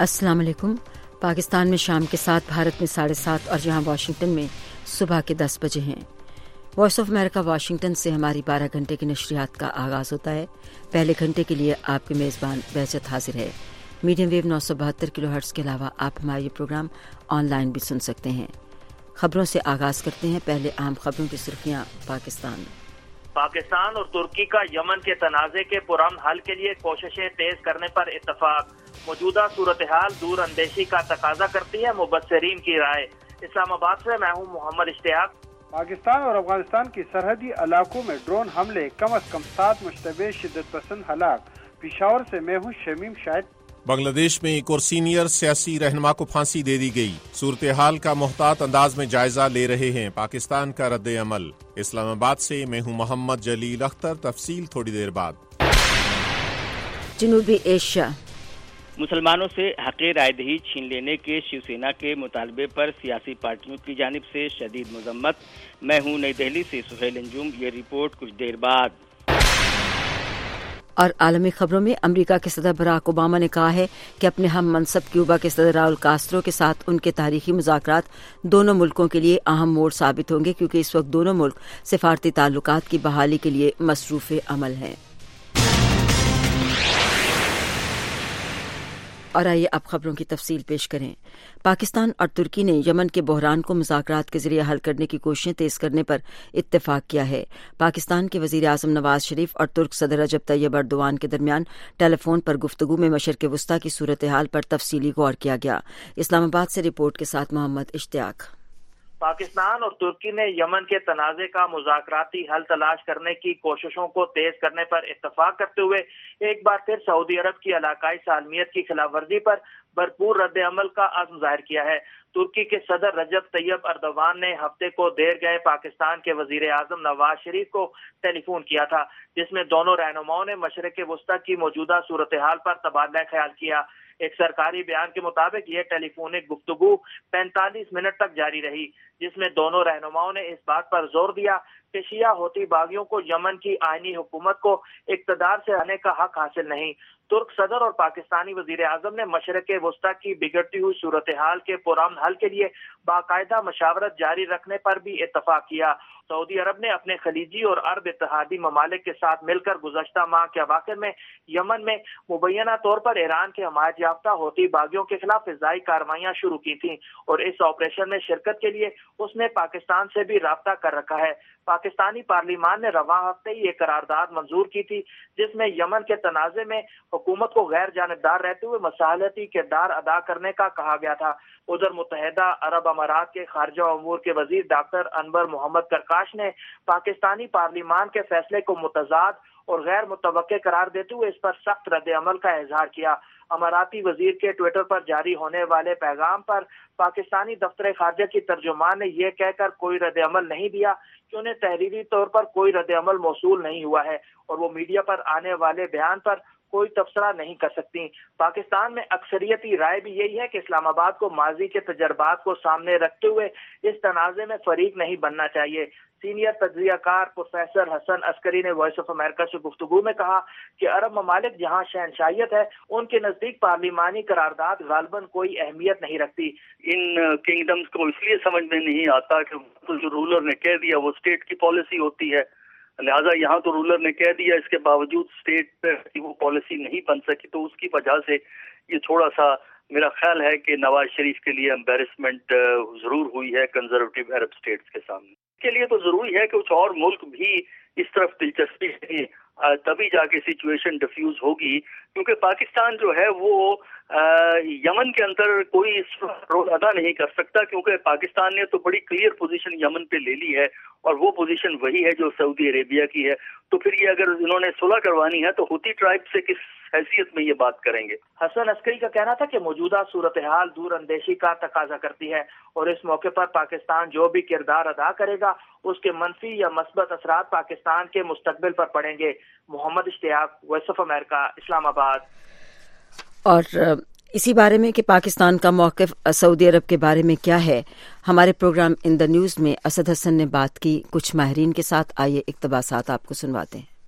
السلام علیکم۔ پاکستان میں شام کے 7، بھارت میں 7:30 اور یہاں واشنگٹن میں صبح کے 10 بجے ہیں۔ وائس آف امریکہ واشنگٹن سے ہماری 12 گھنٹے کی نشریات کا آغاز ہوتا ہے۔ پہلے گھنٹے کے لیے آپ کے میزبان بہجت حاضر ہے۔ میڈیم ویو 972 کلو ہرٹز کے علاوہ آپ ہماری پروگرام آن لائن بھی سن سکتے ہیں۔ خبروں سے آغاز کرتے ہیں۔ پہلے اہم خبروں کی سرخیاں۔ پاکستان اور ترکی کا یمن کے تنازع کے پرامن حل کے لیے کوششیں تیز کرنے پر اتفاق۔ موجودہ صورتحال دور اندیشی کا تقاضا کرتی ہے، مبصرین کی رائے۔ اسلام آباد سے میں ہوں محمد اشتیاق۔ پاکستان اور افغانستان کی سرحدی علاقوں میں ڈرون حملے، کم از کم 7 مشتبہ شدت پسند ہلاک۔ پشاور سے میں ہوں شمیم شاہد۔ بنگلہ دیش میں ایک اور سینئر سیاسی رہنما کو پھانسی دے دی گئی۔ صورتحال کا محتاط انداز میں جائزہ لے رہے ہیں پاکستان کا رد عمل۔ اسلام آباد سے میں ہوں محمد جلیل اختر۔ تفصیل تھوڑی دیر بعد۔ جنوبی ایشیا، مسلمانوں سے حق رائے دہی چھین لینے کے شیو سینا کے مطالبے پر سیاسی پارٹیوں کی جانب سے شدید مذمت۔ میں ہوں نئی دہلی سے سہیل انجم۔ یہ رپورٹ کچھ دیر بعد۔ اور عالمی خبروں میں امریکہ کے صدر براک اوباما نے کہا ہے کہ اپنے ہم منصب کیوبا کے صدر راؤل کاسترو کے ساتھ ان کے تاریخی مذاکرات دونوں ملکوں کے لیے اہم موڑ ثابت ہوں گے، کیونکہ اس وقت دونوں ملک سفارتی تعلقات کی بحالی کے لیے مصروف عمل ہیں۔ اور آئیے اب خبروں کی تفصیل پیش کریں۔ پاکستان اور ترکی نے یمن کے بحران کو مذاکرات کے ذریعے حل کرنے کی کوششیں تیز کرنے پر اتفاق کیا ہے۔ پاکستان کے وزیر اعظم نواز شریف اور ترک صدر رجب طیب ایردوان کے درمیان ٹیلی فون پر گفتگو میں مشرق وسطیٰ کی صورتحال پر تفصیلی غور کیا گیا۔ اسلام آباد سے رپورٹ کے ساتھ محمد اشتیاق۔ پاکستان اور ترکی نے یمن کے تنازع کا مذاکراتی حل تلاش کرنے کی کوششوں کو تیز کرنے پر اتفاق کرتے ہوئے ایک بار پھر سعودی عرب کی علاقائی سالمیت کی خلاف ورزی پر بھرپور رد عمل کا عزم ظاہر کیا ہے۔ ترکی کے صدر رجب طیب ایردوان نے ہفتے کو دیر گئے پاکستان کے وزیر اعظم نواز شریف کو ٹیلی فون کیا تھا، جس میں دونوں رہنماؤں نے مشرق وسطیٰ کی موجودہ صورتحال پر تبادلہ خیال کیا۔ ایک سرکاری بیان کے مطابق یہ ٹیلی فونک گفتگو 45 منٹ تک جاری رہی، جس میں دونوں رہنماؤں نے اس بات پر زور دیا کہ شیعہ ہوتی باغیوں کو یمن کی آئینی حکومت کو اقتدار سے آنے کا حق حاصل نہیں۔ ترک صدر اور پاکستانی وزیر اعظم نے مشرق وسطیٰ کی بگڑتی ہوئی صورتحال کے پرامن حل کے لیے باقاعدہ مشاورت جاری رکھنے پر بھی اتفاق کیا۔ سعودی عرب نے اپنے خلیجی اور عرب اتحادی ممالک کے ساتھ مل کر گزشتہ ماہ کے اواخر میں یمن میں مبینہ طور پر ایران کے حمایت یافتہ ہوتی باغیوں کے خلاف فضائی کارروائیاں شروع کی تھیں، اور اس آپریشن میں شرکت کے لیے اس نے پاکستان سے بھی رابطہ کر رکھا ہے۔ پاکستانی پارلیمان نے رواں ہفتے ہی ایک قرارداد منظور کی تھی، جس میں یمن کے تنازع میں حکومت کو غیر جانبدار رہتے ہوئے مصالحتی کردار ادا کرنے کا کہا گیا تھا۔ ادھر متحدہ عرب امارات کے خارجہ امور کے وزیر ڈاکٹر انور محمد کرکاش نے پاکستانی پارلیمان کے فیصلے کو متضاد اور غیر متوقع قرار دیتے ہوئے اس پر سخت رد عمل کا اظہار کیا۔ اماراتی وزیر کے ٹویٹر پر جاری ہونے والے پیغام پر پاکستانی دفتر خارجہ کی ترجمان نے یہ کہہ کر کوئی رد عمل نہیں دیا کہ انہیں تحریری طور پر کوئی رد عمل موصول نہیں ہوا ہے، اور وہ میڈیا پر آنے والے بیان پر کوئی تبصرہ نہیں کر سکتی۔ پاکستان میں اکثریتی رائے بھی یہی ہے کہ اسلام آباد کو ماضی کے تجربات کو سامنے رکھتے ہوئے اس تنازع میں فریق نہیں بننا چاہیے۔ سینئر تجزیہ کار پروفیسر حسن عسکری نے وائس آف امریکہ سے گفتگو میں کہا کہ عرب ممالک جہاں شہنشاہیت ہے، ان کے نزدیک پارلیمانی قرارداد غالباً کوئی اہمیت نہیں رکھتی۔ ان کنگڈمز کو اس لیے سمجھ میں نہیں آتا کہ جو رولر نے کہہ دیا وہ اسٹیٹ کی پالیسی ہوتی ہے، لہٰذا یہاں تو رولر نے کہہ دیا، اس کے باوجود اسٹیٹ پہ وہ پالیسی نہیں بن سکی، تو اس کی وجہ سے یہ تھوڑا سا میرا خیال ہے کہ نواز شریف کے لیے امبیرسمنٹ ضرور ہوئی ہے کنزرویٹو عرب اسٹیٹس کے سامنے۔ اس کے لیے تو ضروری ہے کہ کچھ اور ملک بھی اس طرف دلچسپی لیں، تبھی جا کے سچویشن ڈیفیوز ہوگی، کیونکہ پاکستان جو ہے وہ یمن کے اندر کوئی رول ادا نہیں کر سکتا، کیونکہ پاکستان نے تو بڑی کلیئر پوزیشن یمن پہ لے لی ہے، اور وہ پوزیشن وہی ہے جو سعودی عربیہ کی ہے۔ تو پھر یہ اگر انہوں نے صلح کروانی ہے تو ہوتی ٹرائب سے کس حیثیت میں یہ بات کریں گے؟ حسن عسکری کا کہنا تھا کہ موجودہ صورتحال دور اندیشی کا تقاضا کرتی ہے، اور اس موقع پر پاکستان جو بھی کردار ادا کرے گا اس کے منفی یا مثبت اثرات پاکستان کے مستقبل پر پڑیں گے۔ محمد اشتیاق، وائس آف امریکہ، اسلام آباد۔ اور اسی بارے میں کہ پاکستان کا موقف سعودی عرب کے بارے میں کیا ہے، ہمارے پروگرام ان دا نیوز میں اسد حسن نے بات کی کچھ ماہرین کے ساتھ۔ آئیے اقتباسات آپ کو سنواتے ہیں۔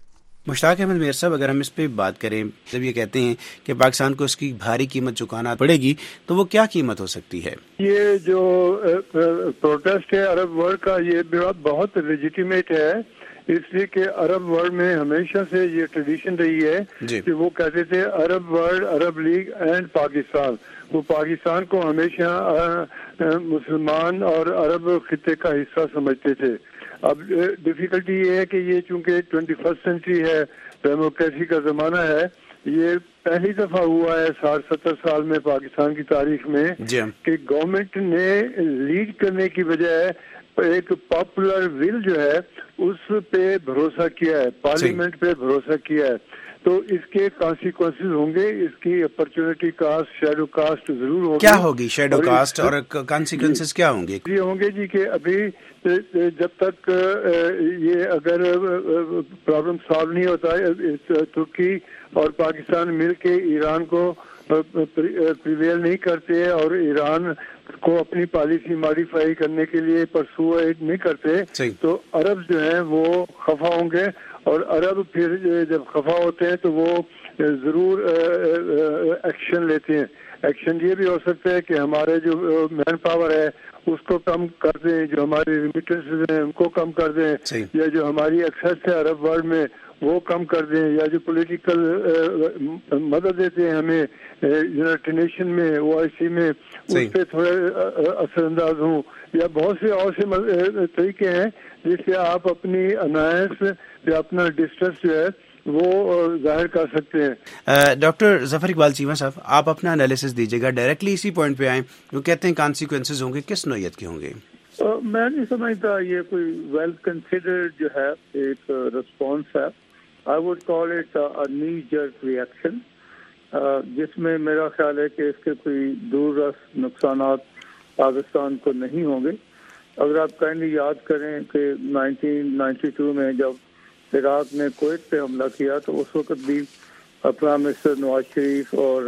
مشتاق احمد میر صاحب، اگر ہم اس پہ بات کریں، جب یہ کہتے ہیں کہ پاکستان کو اس کی بھاری قیمت چکانا پڑے گی، تو وہ کیا قیمت ہو سکتی ہے؟ یہ جو پروٹیسٹ ہے عرب ورلڈ کا، یہ بہت لیجیٹیمیٹ ہے، اس لیے کہ عرب ورلڈ میں ہمیشہ سے یہ ٹریڈیشن رہی ہے کہ وہ کہتے تھے Arab world, Arab League and Pakistan. وہ پاکستان کو ہمیشہ مسلمان اور عرب خطے کا حصہ سمجھتے تھے. اب ڈیفیکلٹی یہ ہے کہ یہ چونکہ 21 سینچری ہے، ڈیموکریسی کا زمانہ ہے، یہ پہلی دفعہ ہوا ہے 60-70 سال میں پاکستان کی تاریخ میں کہ گورنمنٹ نے لیڈ کرنے کی بجائے ایک پاپولر ول جو ہے اس پہ بھروسہ کیا ہے، پارلیمنٹ پہ بھروسہ کیا ہے. تو اس کے کانسیکوینسز ہوں گے، اس کی اپرچونٹی کاسٹ، شیڈو کاسٹ ضرور ہوگی. کیا ہوگی شیڈو کاسٹ اور کانسیکوینسز کیا ہوں گے؟ یہ ہوں گے جی کہ ابھی جب تک یہ اگر پرابلم سالو نہیں ہوتا، ترکی اور پاکستان مل کے ایران کو پریویل نہیں کرتے اور ایران کو اپنی پالیسی ماڈیفائی کرنے کے لیے پرسوئیڈ نہیں کرتے، تو عرب جو ہیں وہ خفا ہوں گے. اور عرب پھر جب خفا ہوتے ہیں تو وہ ضرور ایکشن لیتے ہیں. ایکشن یہ بھی ہو سکتا ہے کہ ہمارے جو مین پاور ہے اس کو کم کر دیں، جو ہماری ریمیٹنس ہیں ان کو کم کر دیں، یا جو ہماری ایکسیس ہے عرب ورلڈ میں وہ کم کر دیں، یا جو پولیٹیکل مدد دیتے ہیں ہمیں یونائٹڈ نیشن میں، OIC میں، اس پہ تھوڑے اثر انداز ہوں. یا بہت سے اور سے طریقے ہیں جس سے آپ اپنی انائنس یا اپنا ڈسٹرس جو ہے وہ ظاہر کر سکتے ہیں. ڈاکٹر ظفر اقبال چیمہ صاحب، آپ اپنا انالیسس دیجیے گا، ڈائریکٹلی اسی پوائنٹ پہ آئیں. وہ کہتے ہیں کانسیکوینسز ہوں گے، کس نوعیت کے ہوں گے؟ میں نہیں سمجھتا یہ کوئی ویل کنسیڈرڈ جو ہے ایک رسپانس ہے. I would call it knee jerk reaction, جس میں میرا خیال ہے کہ اس کے کوئی دور رس نقصانات پاکستان کو نہیں ہوں گے. اگر آپ کائنڈلی یاد کریں کہ 1992 میں جب عراق نے کویت پہ حملہ کیا تو اس وقت بھی پرائم منسٹر نواز شریف اور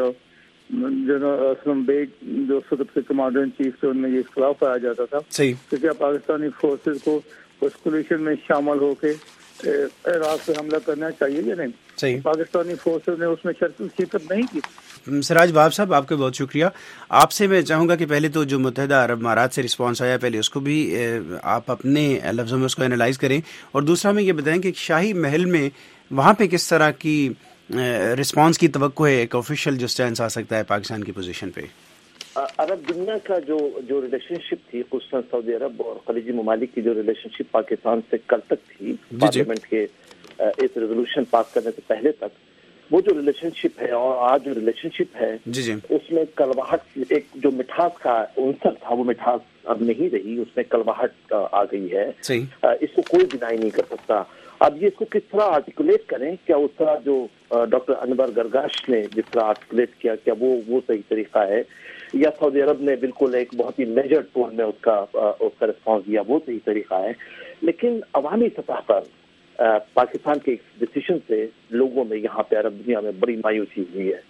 جنرل اسلم بیگ جو اس وقت کے کمانڈر ان چیف تھے ان میں یہ اختلاف پایا جاتا تھا کہ کیا پاکستانی فورسز کو اس کولیشن میں شامل ہو کے عراق پہ حملہ کرنا چاہیے یا نہیں. پاکستانی فورسز نے اس میں شرکت نہیں کی. سراج باب صاحب، آپ کا بہت شکریہ. آپ سے میں چاہوں گا کہ پہلے تو جو متحدہ عرب امارات سے رسپانس آیا پہلے اس کو بھی آپ اپنے لفظوں میں اس کو انالائز کریں، اور دوسرا میں یہ بتائیں کہ شاہی محل میں وہاں پہ کس طرح کی رسپانس کی توقع ہے، ایک آفیشیل جو سٹینس آ سکتا ہے پاکستان کی پوزیشن پہ؟ عرب دنیا کا جو ریلیشن شپ تھی، خصوصاً سعودی عرب اور خلیجی ممالک کی جو ریلیشن شپ پاکستان سے کل تک تھی، پارلیمنٹ کے اس ریزولوشن پاس کرنے سے پہلے تک، وہ جو ریلیشن شپ ہے اور آج جو ریلیشن شپ ہے اس میں کلواہٹ، ایک جو مٹھاس کا عنصر تھا وہ مٹھاس اب نہیں رہی، اس میں کلواہٹ آ گئی ہے. اس کو کوئی ڈینائی نہیں کر سکتا. اب یہ اس کو کس طرح آرٹیکولیٹ کریں، کیا اس طرح جو ڈاکٹر انور گرگاش نے جس طرح آرٹیکولیٹ کیا، کیا وہ صحیح طریقہ ہے، یا سعودی عرب نے بالکل ایک بہت ہی میجرڈ ٹون میں اس کا رسپانس دیا، وہ صحیح طریقہ ہے. لیکن عوامی سطح پر پاکستان کے ڈیسیشن سے لوگوں میں یہاں پہ عرب دنیا میں بڑی مایوسی ہوئی ہے.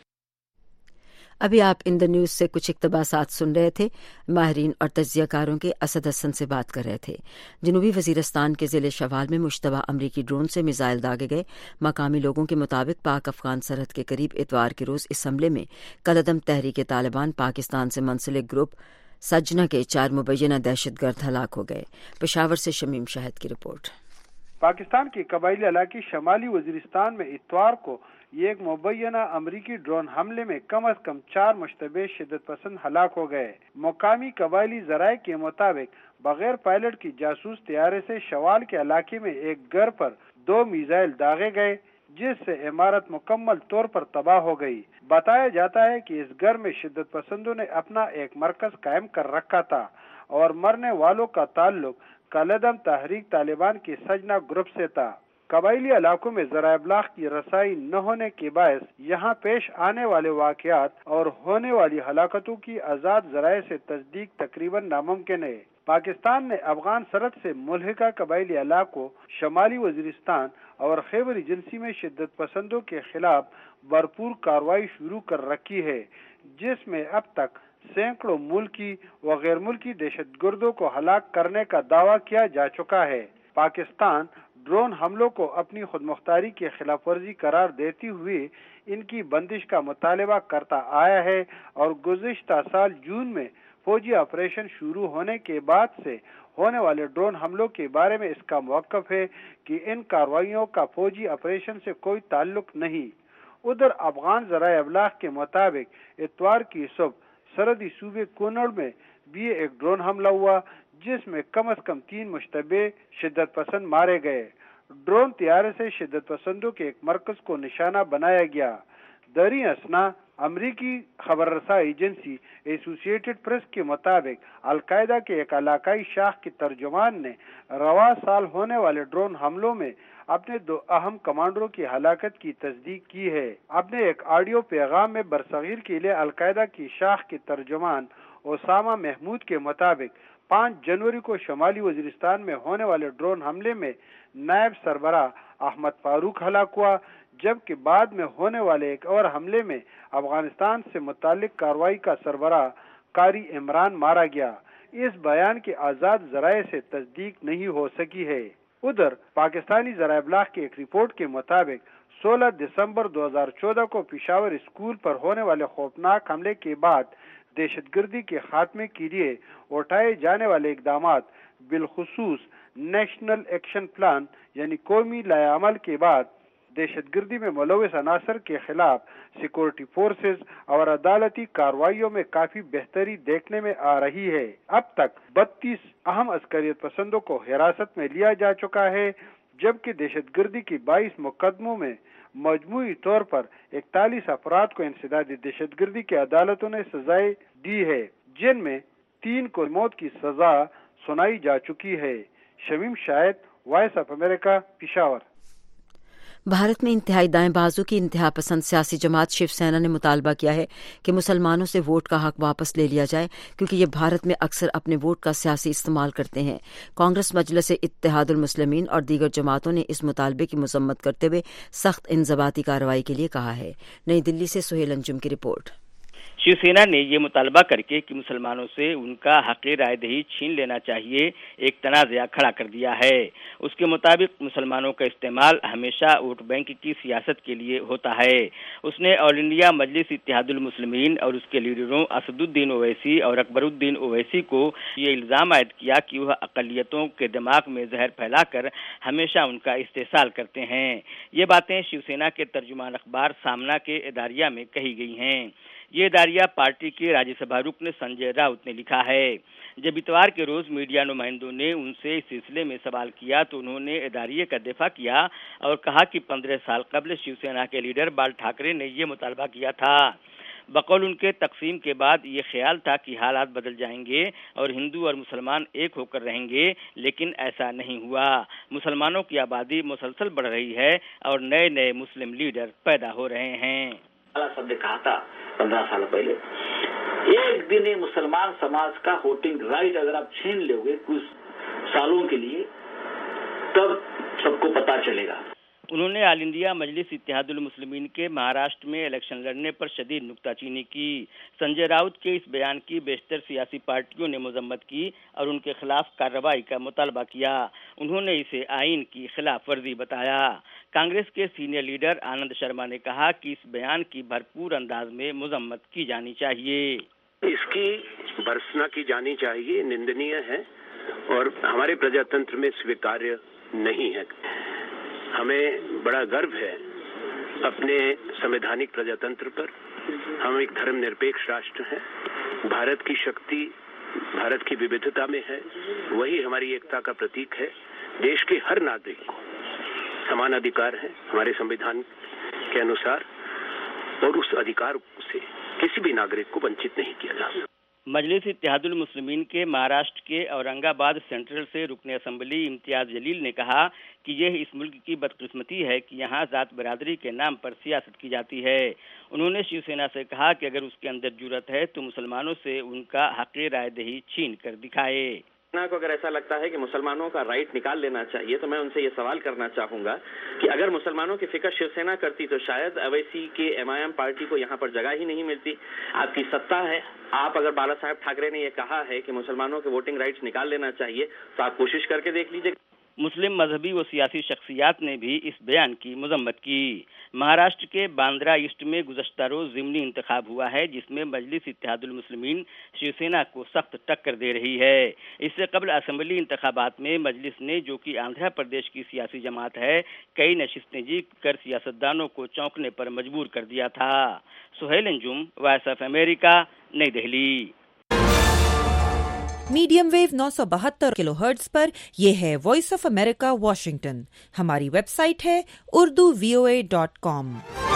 ابھی آپ ان دا نیوز سے کچھ اقتباسات سن رہے تھے. ماہرین اور تجزیہ کاروں کے اسد حسن سے بات کر رہے تھے. جنوبی وزیرستان کے ضلع شوال میں مشتبہ امریکی ڈرون سے میزائل داغے گئے. مقامی لوگوں کے مطابق پاک افغان سرحد کے قریب اتوار کے روز اس حملے میں کالعدم تحریک طالبان پاکستان سے منسلک گروپ سجنا کے 4 مبینہ دہشت گرد ہلاک ہو گئے. پشاور سے شمیم شاہد کی رپورٹ. پاکستان کے قبائلی علاقے شمالی وزیرستان میں اتوار کو یہ ایک مبینہ امریکی ڈرون حملے میں کم از کم 4 مشتبہ شدت پسند ہلاک ہو گئے. مقامی قبائلی ذرائع کے مطابق بغیر پائلٹ کی جاسوس طیارے سے شوال کے علاقے میں ایک گھر پر 2 میزائل داغے گئے جس سے عمارت مکمل طور پر تباہ ہو گئی. بتایا جاتا ہے کہ اس گھر میں شدت پسندوں نے اپنا ایک مرکز قائم کر رکھا تھا اور مرنے والوں کا تعلق کالعدم تحریک طالبان کے سجنا گروپ سے تھا. قبائلی علاقوں میں ذرائع ابلاغ کی رسائی نہ ہونے کے باعث یہاں پیش آنے والے واقعات اور ہونے والی ہلاکتوں کی آزاد ذرائع سے تصدیق تقریباً ناممکن ہے. پاکستان نے افغان سرحد سے ملحقہ قبائلی علاقوں شمالی وزیرستان اور خیبر ایجنسی میں شدت پسندوں کے خلاف بھرپور کارروائی شروع کر رکھی ہے، جس میں اب تک سینکڑوں ملکی و غیر ملکی دہشت گردوں کو ہلاک کرنے کا دعویٰ کیا جا چکا ہے. پاکستان ड्रोन हमलों को अपनी खुद मुख्तारी की खिलाफ वर्जी करार देते हुए इनकी बंदिश का मुतालबा करता आया है और गुज़िश्ता साल जून में फौजी ऑपरेशन शुरू होने के बाद से होने वाले ड्रोन हमलों के बारे में इसका मौक़िफ़ है कि इन कार्रवाइयों का फौजी ऑपरेशन से कोई ताल्लुक नहीं। उधर अफगान ज़राए अबलाग के मुताबिक इतवार की सुबह सरहदी सूबे कुनड़ में भी एक ड्रोन हमला हुआ जिसमें कम से कम 3 मुश्तबे शिद्दत पसंद मारे गए। ड्रोन त्यारे से शिद्दत पसंदों के एक मरकज को निशाना बनाया गया। दरी असना अमरीकी खबर रसा एजेंसी एसोसिएटेड प्रेस के मुताबिक अलकायदा के एक इलाकाई शाख के तर्जुमान ने रवा साल होने वाले ड्रोन हमलों में अपने 2 अहम कमांडरों की हलाकत की तस्दीक की है। अपने एक ऑडियो पैगाम में बरसगीर के लिए अलकायदा की शाख के तर्जुमान ओसामा महमूद के मुताबिक 5 जनवरी को शुमाली वजीरिस्तान में होने वाले ड्रोन हमले में नायब सरबरा अहमद फारूक हलाक हुआ, जबकि बाद में होने वाले एक और हमले में अफगानिस्तान से मुतालिक कार्रवाई का सरबरा कारी इमरान मारा गया। इस बयान की आज़ाद ज़राए से तस्दीक नहीं हो सकी है। उधर पाकिस्तानी ज़राए इब्लाग की एक रिपोर्ट के मुताबिक 16 दिसंबर 2014 को पेशावर स्कूल पर होने वाले खौफनाक हमले के बाद दहशतगर्दी के खात्मे के लिए उठाए जाने वाले इकदामात बिलखुसूस नेशनल एक्शन प्लान यानी कौमी लायामल के बाद दहशतगर्दी में मुलव्वस अनासर के खिलाफ सिक्योरिटी फोर्सेस और अदालती कार्रवाइयों में काफी बेहतरी देखने में आ रही है। अब तक 32 अहम अस्करियत पसंदों को हिरासत में लिया जा चुका है, जबकि दहशतगर्दी की 22 मुकदमों में मजमूई तौर पर 41 अफराद को इंसदादी दहशतगर्दी की अदालतों ने सजाएं दी है, जिनमें 3 को मौत की सजा सुनाई जा चुकी है। Shamim Shahid, Voice of America, Peshawar. Bharat में इंतहाई दाएं बाजू की इंतहा पसंद सियासी जमात शिवसेना ने मुतालबा किया है कि मुसलमानों से वोट का हक वापस ले लिया जाए, क्योंकि ये भारत में अक्सर अपने वोट का सियासी इस्तेमाल करते हैं। कांग्रेस, मजलिस इत्तेहादुल मुस्लिमीन और दीगर जमातों ने इस मुतालबे की मजम्मत करते हुए सख्त इंजबाती कार्रवाई के लिए कहा है। नई दिल्ली से सुहेल अंजुम की रिपोर्ट। शिवसेना ने ये मुतालबा करके कि मुसलमानों से उनका हक़ रायदही छीन लेना चाहिए एक तनाज़ा खड़ा कर दिया है। उसके मुताबिक मुसलमानों का इस्तेमाल हमेशा वोट बैंक की सियासत के लिए होता है। उसने ऑल इंडिया मजलिस इत्तेहादुल मुस्लिमीन और उसके लीडरों असदुद्दीन ओवैसी और अकबरुद्दीन ओवैसी को ये इल्ज़ाम आयद किया कि वह अक़लियतों के दिमाग में जहर फैलाकर हमेशा उनका इस्तेसाल करते हैं। ये बातें शिवसेना के तर्जुमान अखबार सामना के इदारिया में कही गई हैं। ये इदारिया पार्टी के राज्यसभा रुकन संजय राउत ने लिखा है। जब इतवार के रोज मीडिया नुमाइंदों ने उनसे इस सिलसिले में सवाल किया तो उन्होंने इदारिये का दिफा किया और कहा कि 15 साल कबल शिवसेना के लीडर बाल ठाकरे ने ये मुतालबा किया था। बकौल उनके तकसीम के बाद ये ख्याल था कि हालात बदल जाएंगे और हिंदू और मुसलमान एक होकर रहेंगे, लेकिन ऐसा नहीं हुआ। मुसलमानों की आबादी मुसलसल बढ़ रही है और नए नए मुस्लिम लीडर पैदा हो रहे हैं। साहब ने कहा था 15 साल पहले, एक दिन ये मुसलमान समाज का वोटिंग राइट अगर आप छीन लोगे कुछ सालों के लिए, तब सबको पता चलेगा। उन्होंने ऑल इंडिया मजलिस इत्तेहादुल मुस्लिमीन के महाराष्ट्र में इलेक्शन लड़ने पर शदीद नुक्ताचीनी की। संजय राउत के इस बयान की बेशतर सियासी पार्टियों ने मजम्मत की और उनके खिलाफ कार्रवाई का मुतालबा किया। उन्होंने इसे आईन की खिलाफ वर्जी बताया। कांग्रेस के सीनियर लीडर आनंद शर्मा ने कहा कि इस बयान की भरपूर अंदाज में मजम्मत की जानी चाहिए। इसकी भर्त्सना की जानी चाहिए, निंदनीय है और हमारे प्रजातंत्र में स्वीकार्य नहीं है। हमें बड़ा गर्व है अपने संवैधानिक प्रजातंत्र पर। हम एक धर्मनिरपेक्ष राष्ट्र हैं। भारत की शक्ति भारत की विविधता में है, वही हमारी एकता का प्रतीक है। देश के हर नागरिक को समान अधिकार है हमारे संविधान के अनुसार, और उस अधिकार से किसी भी नागरिक को वंचित नहीं किया जा सकता। मजलिस इत्तेहादुल मुस्लिमीन के महाराष्ट्र के औरंगाबाद सेंट्रल से रुकने असेंबली इम्तियाज जलील ने कहा कि यह इस मुल्क की बदकिस्मती है कि यहाँ जात बरादरी के नाम पर सियासत की जाती है। उन्होंने शिवसेना से कहा कि अगर उसके अंदर जुर्रत है तो मुसलमानों से उनका हक़ रायदही छीन कर दिखाए। को अगर ऐसा लगता है कि मुसलमानों का राइट निकाल लेना चाहिए तो मैं उनसे ये सवाल करना चाहूंगा कि अगर मुसलमानों की फिक्र शिवसेना करती तो शायद अवैसी के एमआईएम पार्टी को यहाँ पर जगह ही नहीं मिलती। आपकी सत्ता है, आप अगर बाला साहब ठाकरे ने ये कहा है कि मुसलमानों के वोटिंग राइट्स निकाल लेना चाहिए तो आप कोशिश करके देख लीजिए। مسلم مذہبی و سیاسی شخصیات نے بھی اس بیان کی مذمت کی۔ مہاراشٹر کے باندرا ایسٹ میں گزشتہ روز ضمنی انتخاب ہوا ہے، جس میں مجلس اتحاد المسلمین شیو سینا کو سخت ٹکر دے رہی ہے۔ اس سے قبل اسمبلی انتخابات میں مجلس نے، جو کہ آندھرا پردیش کی سیاسی جماعت ہے، کئی نشستیں جیت کر سیاستدانوں کو چونکنے پر مجبور کر دیا تھا۔ Sohail Anjum, Voice of America, New Delhi. Medium wave 972 kilohertz پر یہ ہے وائس آف امریکہ واشنگٹن۔ ہماری ویب سائٹ ہے urduvoa.com۔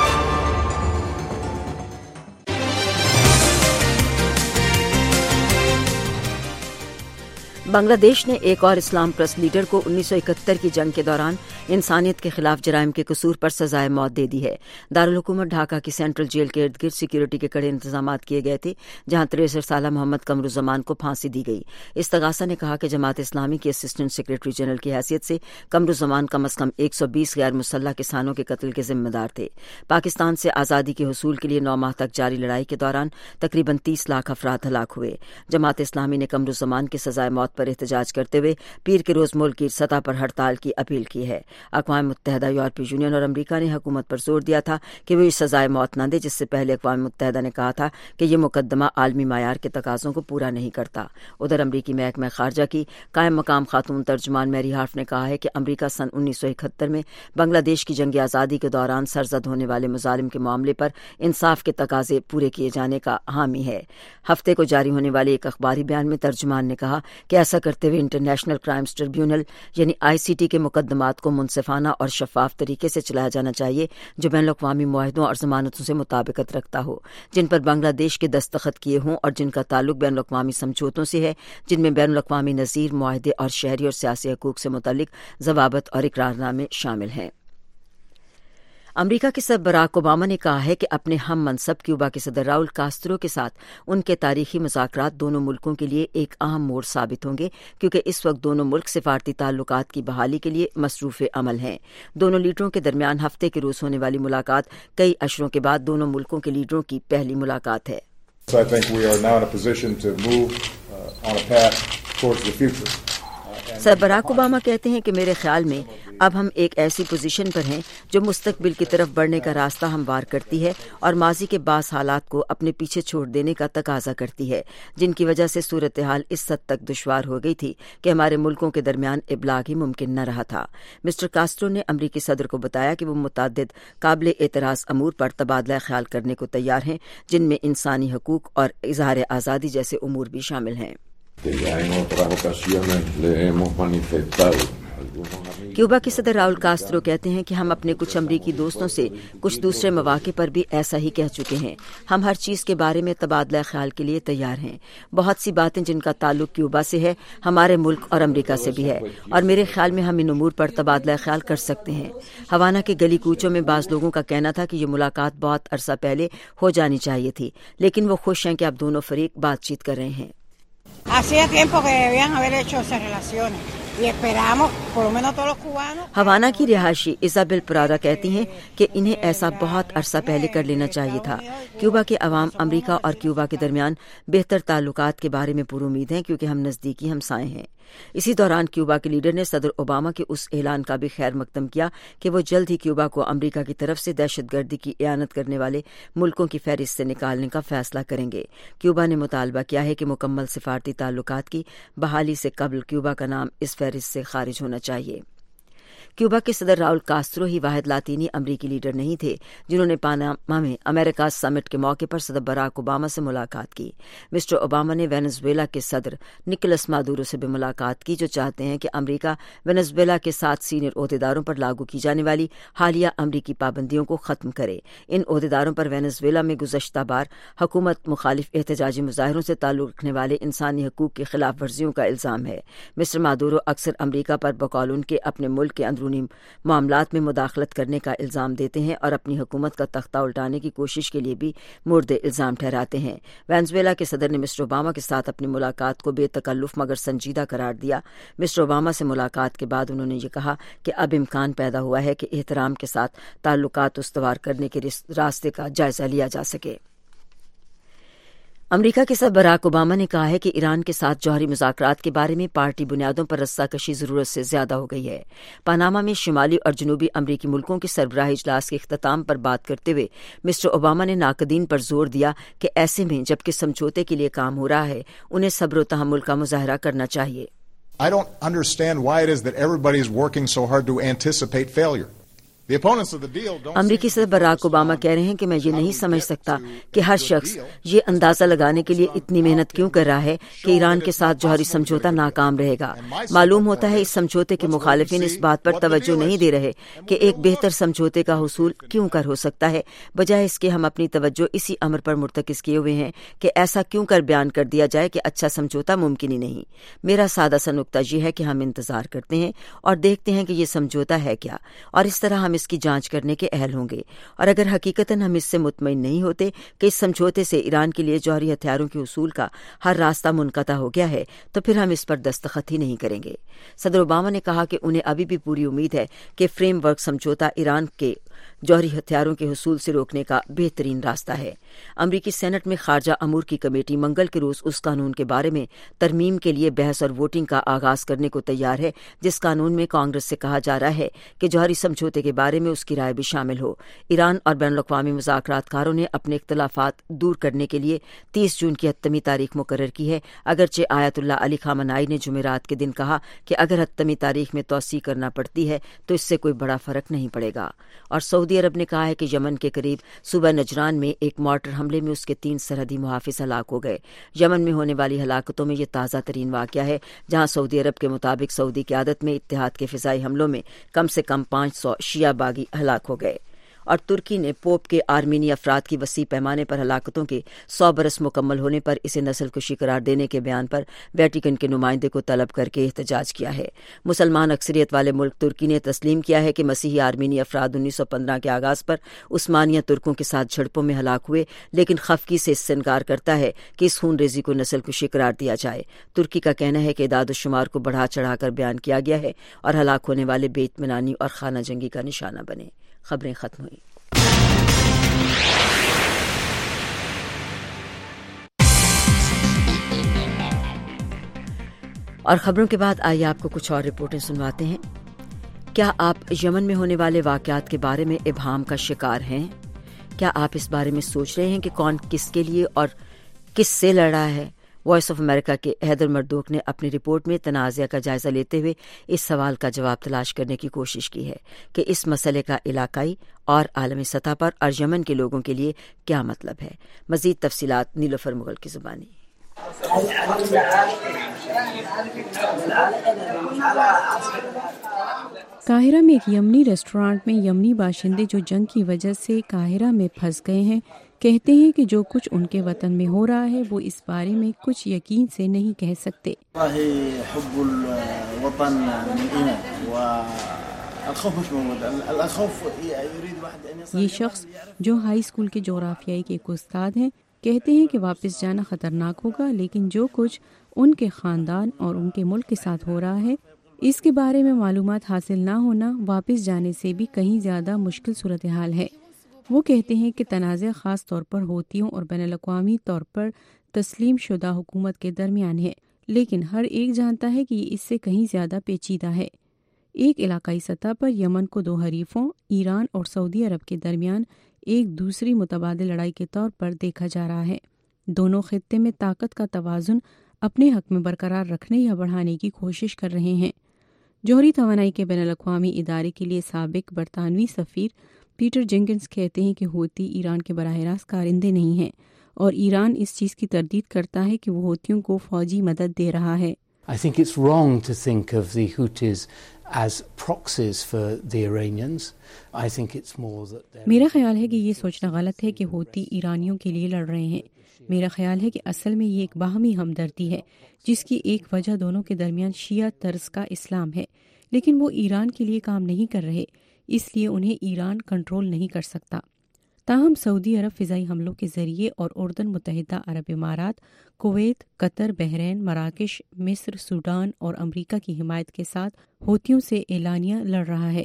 بنگلہ دیش نے ایک اور اسلام پرست لیڈر کو 1971 کی جنگ کے دوران انسانیت کے خلاف جرائم کے قصور پر سزائے موت دے دی ہے۔ دارالحکومت ڈھاکہ کی سینٹرل جیل کے ارد گرد سیکیورٹی کے کڑے انتظامات کیے گئے تھے، جہاں 63 سالہ محمد قمرالزمان کو پھانسی دی گئی۔ استغاثہ نے کہا کہ جماعت اسلامی کے اسسٹنٹ سیکریٹری جنرل کی حیثیت سے قمرالزمان کم از کم 120 غیر مسلح کسانوں کے قتل کے ذمہ دار تھے۔ پاکستان سے آزادی کے حصول کے لیے 9 ماہ تک جاری لڑائی کے دوران تقریباً 30 لاکھ افراد ہلاک ہوئے۔ جماعت اسلامی نے قمرالزمان کی سزائے موت پر احتجاج کرتے ہوئے پیر کے روز ملک کی سطح پر ہڑتال کی اپیل کی ہے۔ اقوام متحدہ، یورپی یونین اور امریکہ نے حکومت پر زور دیا تھا کہ وہ یہ سزائے موت نہ دے، جس سے پہلے اقوام متحدہ نے کہا تھا کہ یہ مقدمہ عالمی معیار کے تقاضوں کو پورا نہیں کرتا۔ ادھر امریکی محکمہ خارجہ کی قائم مقام خاتون ترجمان میری ہارف نے کہا ہے کہ امریکہ سن 1971 میں بنگلہ دیش کی جنگ آزادی کے دوران سرزد ہونے والے مظالم کے معاملے پر انصاف کے تقاضے پورے کیے جانے کا حامی ہے۔ ہفتے کو جاری ہونے والے ایک اخباری بیان میں ترجمان نے کہا کہ ایسا کرتے ہوئے انٹرنیشنل کرائمز ٹریبیونل یعنی ICT کے مقدمات کو منصفانہ اور شفاف طریقے سے چلایا جانا چاہیے، جو بین الاقوامی معاہدوں اور ضمانتوں سے مطابقت رکھتا ہو، جن پر بنگلہ دیش کے دستخط کیے ہوں اور جن کا تعلق بین الاقوامی سمجھوتوں سے ہے، جن میں بین الاقوامی نظیر معاہدے اور شہری اور سیاسی حقوق سے متعلق ضوابط اور اقرارنامے شامل ہیں۔ امریکہ کے صدر براک اوباما نے کہا ہے کہ اپنے ہم منصب کیوبا کے صدر راؤل کاسترو کے ساتھ ان کے تاریخی مذاکرات دونوں ملکوں کے لیے ایک اہم موڑ ثابت ہوں گے، کیونکہ اس وقت دونوں ملک سفارتی تعلقات کی بحالی کے لیے مصروف عمل ہیں۔ دونوں لیڈروں کے درمیان ہفتے کے روز ہونے والی ملاقات کئی اشروں کے بعد دونوں ملکوں کے لیڈروں کی پہلی ملاقات ہے۔ سر براک اوباما کہتے ہیں کہ میرے خیال میں اب ہم ایک ایسی پوزیشن پر ہیں جو مستقبل کی طرف بڑھنے کا راستہ ہموار کرتی ہے اور ماضی کے بعض حالات کو اپنے پیچھے چھوڑ دینے کا تقاضا کرتی ہے، جن کی وجہ سے صورتحال اس حد تک دشوار ہو گئی تھی کہ ہمارے ملکوں کے درمیان ابلاغ ہی ممکن نہ رہا تھا۔ مسٹر کاسٹرو نے امریکی صدر کو بتایا کہ وہ متعدد قابل اعتراض امور پر تبادلہ خیال کرنے کو تیار ہیں، جن میں انسانی حقوق اور اظہار آزادی جیسے امور بھی شامل ہیں۔ کیوبا کے صدر راؤل کاسترو کہتے ہیں کہ ہم اپنے کچھ امریکی دوستوں سے کچھ دوسرے مواقع پر بھی ایسا ہی کہہ چکے ہیں۔ ہم ہر چیز کے بارے میں تبادلہ خیال کے لیے تیار ہیں۔ بہت سی باتیں جن کا تعلق کیوبا سے ہے ہمارے ملک اور امریکہ سے بھی ہے، اور میرے خیال میں ہم ان امور پر تبادلہ خیال کر سکتے ہیں۔ ہوانا کے گلی کوچوں میں بعض لوگوں کا کہنا تھا کہ یہ ملاقات بہت عرصہ پہلے ہو جانی چاہیے تھی، لیکن وہ خوش ہیں کہ اب دونوں فریق بات چیت کر رہے ہیں۔ ہوانا کی رہائشی ایزابل پرادا کہتی ہیں کہ انہیں ایسا بہت عرصہ پہلے کر لینا چاہیے تھا۔ کیوبا کے عوام امریکہ اور کیوبا کے درمیان بہتر تعلقات کے بارے میں پر امید ہیں، کیونکہ ہم نزدیکی ہمسائے ہیں۔ اسی دوران کیوبا کے لیڈر نے صدر اوباما کے اس اعلان کا بھی خیر مقدم کیا کہ وہ جلد ہی کیوبا کو امریکہ کی طرف سے دہشت گردی کی اعانت کرنے والے ملکوں کی فہرست سے نکالنے کا فیصلہ کریں گے۔ کیوبا نے مطالبہ کیا ہے کہ مکمل سفارتی تعلقات کی بحالی سے قبل کیوبا کا نام اس فہرست سے خارج ہونا چاہیے۔ کیوبا کے صدر راؤل کاسترو ہی واحد لاطینی امریکی لیڈر نہیں تھے جنہوں نے پاناما میں امریکہ سمٹ کے موقع پر صدر براک اوباما سے ملاقات کی۔ مسٹر اوباما نے وینزویلا کے صدر نکولس مادورو سے بھی ملاقات کی، جو چاہتے ہیں کہ امریکہ وینزویلا کے 7 سینئر عہدیداروں پر لاگو کی جانے والی حالیہ امریکی پابندیوں کو ختم کرے۔ ان عہدیداروں پر وینزویلا میں گزشتہ بار حکومت مخالف احتجاجی مظاہروں سے تعلق رکھنے والے انسانی حقوق کی خلاف ورزیوں کا الزام ہے۔ مسٹر مادورو اکثر امریکہ پر بقول ان کے اپنے ملک کے اندرونی معاملات میں مداخلت کرنے کا الزام دیتے ہیں اور اپنی حکومت کا تختہ الٹانے کی کوشش کے لیے بھی مورد الزام ٹھہراتے ہیں۔ وینزویلا کے صدر نے مسٹر اوباما کے ساتھ اپنی ملاقات کو بے تکلف مگر سنجیدہ قرار دیا۔ مسٹر اوباما سے ملاقات کے بعد انہوں نے یہ کہا کہ اب امکان پیدا ہوا ہے کہ احترام کے ساتھ تعلقات استوار کرنے کے راستے کا جائزہ لیا جا سکے۔ امریکہ کے صدر براک اوباما نے کہا ہے کہ ایران کے ساتھ جوہری مذاکرات کے بارے میں پارٹی بنیادوں پر رسہ کشی ضرورت سے زیادہ ہو گئی ہے۔ پاناما میں شمالی اور جنوبی امریکی ملکوں کے سربراہی اجلاس کے اختتام پر بات کرتے ہوئے مسٹر اوباما نے ناقدین پر زور دیا کہ ایسے میں جبکہ سمجھوتے کے لیے کام ہو رہا ہے، انہیں صبر و تحمل کا مظاہرہ کرنا چاہیے۔ I don't understand why it is that everybody is working so hard to anticipate failure. امریکی صدر براک اوباما کہہ رہے ہیں کہ میں یہ نہیں سمجھ سکتا کہ ہر شخص یہ اندازہ لگانے کے لیے اتنی محنت کیوں کر رہا ہے کہ ایران کے ساتھ جوہری سمجھوتا ناکام رہے گا۔ معلوم ہوتا ہے اس سمجھوتے کے مخالفین اس بات پر توجہ نہیں دے رہے کہ ایک بہتر سمجھوتے کا حصول کیوں کر ہو سکتا ہے، بجائے اس کے ہم اپنی توجہ اسی امر پر مرتکز کیے ہوئے ہیں کہ ایسا کیوں کر بیان کر دیا جائے کہ اچھا سمجھوتا ممکن ہی نہیں۔ میرا سادہ سا نقطہ یہ ہے کہ ہم انتظار کرتے ہیں اور دیکھتے ہیں کہ یہ سمجھوتا ہے کیا، اور اس طرح ہم اس کی جانچ کرنے کے اہل ہوں گے، اور اگر حقیقتاً ہم اس سے مطمئن نہیں ہوتے کہ اس سمجھوتے سے ایران کے لیے جوہری ہتھیاروں کے حصول کا ہر راستہ منقطع ہو گیا ہے تو پھر ہم اس پر دستخط ہی نہیں کریں گے۔ صدر اوباما نے کہا کہ انہیں ابھی بھی پوری امید ہے کہ فریم ورک سمجھوتا ایران کے جوہری ہتھیاروں کے حصول سے روکنے کا بہترین راستہ ہے۔ امریکی سینٹ میں خارجہ امور کی کمیٹی منگل کے روز اس قانون کے بارے میں ترمیم کے لیے بحث اور ووٹنگ کا آغاز کرنے کو تیار ہے جس قانون میں کانگریس سے کہا جا رہا ہے کہ جوہری سمجھوتے کے بارے میں اس کی رائے بھی شامل ہو۔ ایران اور بین الاقوامی مذاکرات کاروں نے اپنے اختلافات دور کرنے کے لیے 30 جون کی حتمی تاریخ مقرر کی ہے، اگرچہ آیت اللہ علی خامنائی نے جمعرات کے دن کہا کہ اگر حتمی تاریخ میں توسیع کرنا پڑتی ہے تو اس سے کوئی بڑا فرق نہیں پڑے گا۔ اور سعودی عرب نے کہا ہے کہ یمن کے قریب صوبہ نجران میں ایک مارٹر حملے میں اس کے 3 سرحدی محافظ ہلاک ہو گئے۔ یمن میں ہونے والی ہلاکتوں میں یہ تازہ ترین واقعہ ہے، جہاں سعودی عرب کے مطابق سعودی قیادت میں اتحاد کے فضائی حملوں میں کم سے کم 500 شیعہ باغی ہلاک ہو گئے۔ اور ترکی نے پوپ کے آرمینی افراد کی وسیع پیمانے پر ہلاکتوں کے 100 برس مکمل ہونے پر اسے نسل کشی قرار دینے کے بیان پر ویٹیکن کے نمائندے کو طلب کر کے احتجاج کیا ہے۔ مسلمان اکثریت والے ملک ترکی نے تسلیم کیا ہے کہ مسیحی آرمینی افراد 1915 کے آغاز پر عثمانیہ ترکوں کے ساتھ جھڑپوں میں ہلاک ہوئے، لیکن خفگی سے اس سے انکار کرتا ہے کہ اس خون ریزی کو نسل کشی قرار دیا جائے۔ ترکی کا کہنا ہے کہ اعداد و شمار کو بڑھا چڑھا کر بیان کیا گیا ہے اور ہلاک ہونے والے بے اطمینانی اور خانہ جنگی کا نشانہ بنے۔ خبریں ختم ہوئیں۔ اور خبروں کے بعد آئیے آپ کو کچھ اور رپورٹیں سنواتے ہیں۔ کیا آپ یمن میں ہونے والے واقعات کے بارے میں ابہام کا شکار ہیں؟ کیا آپ اس بارے میں سوچ رہے ہیں کہ کون کس کے لیے اور کس سے لڑ رہا ہے؟ وائس آف امریکہ کے حیدر مردوک نے اپنی رپورٹ میں تنازع کا جائزہ لیتے ہوئے اس سوال کا جواب تلاش کرنے کی کوشش کی ہے کہ اس مسئلے کا علاقائی اور عالمی سطح پر اور یمن کے لوگوں کے لیے کیا مطلب ہے۔ مزید تفصیلات نیلوفر مغل کی زبانی۔ قاہرہ میں ایک یمنی ریسٹورانٹ میں یمنی باشندے جو جنگ کی وجہ سے قاہرہ میں پھنس گئے ہیں کہتے ہیں کہ جو کچھ ان کے وطن میں ہو رہا ہے وہ اس بارے میں کچھ یقین سے نہیں کہہ سکتے۔ یہ شخص جو ہائی اسکول کے جغرافیائی کے ایک استاد ہیں کہتے ہیں کہ واپس جانا خطرناک ہوگا، لیکن جو کچھ ان کے خاندان اور ان کے ملک کے ساتھ ہو رہا ہے اس کے بارے میں معلومات حاصل نہ ہونا واپس جانے سے بھی کہیں زیادہ مشکل صورتحال ہے۔ وہ کہتے ہیں کہ تنازع خاص طور پر ہوتیوں اور بین الاقوامی طور پر تسلیم شدہ حکومت کے درمیان ہے، لیکن ہر ایک جانتا ہے کہ یہ اس سے کہیں زیادہ پیچیدہ ہے۔ ایک علاقائی سطح پر یمن کو 2 حریفوں ایران اور سعودی عرب کے درمیان ایک دوسری متبادل لڑائی کے طور پر دیکھا جا رہا ہے۔ دونوں خطے میں طاقت کا توازن اپنے حق میں برقرار رکھنے یا بڑھانے کی کوشش کر رہے ہیں۔ جوہری توانائی کے بین الاقوامی ادارے کے لیے سابق برطانوی سفیر پیٹر جینکنز کہتے ہیں کہ ہوتی ایران کے براہ راست کارندے نہیں ہیں اور ایران اس چیز کی تردید کرتا ہے کہ وہ ہوتیوں کو فوجی مدد دے رہا ہے۔ I think it's wrong to think of the Houthis as proxies for the Iranians. I think it's more that میرا خیال ہے کہ یہ سوچنا غلط ہے کہ ہوتی ایرانیوں کے لیے لڑ رہے ہیں۔ میرا خیال ہے کہ اصل میں یہ ایک باہمی ہمدردی ہے جس کی ایک وجہ دونوں کے درمیان شیعہ طرز کا اسلام ہے، لیکن وہ ایران کے لیے کام نہیں کر رہے، اس لیے انہیں ایران کنٹرول نہیں کر سکتا۔ تاہم سعودی عرب فضائی حملوں کے ذریعے اور اردن، متحدہ عرب امارات، کویت، قطر، بحرین، مراکش، مصر، سوڈان اور امریکہ کی حمایت کے ساتھ ہوتیوں سے اعلانیہ لڑ رہا ہے۔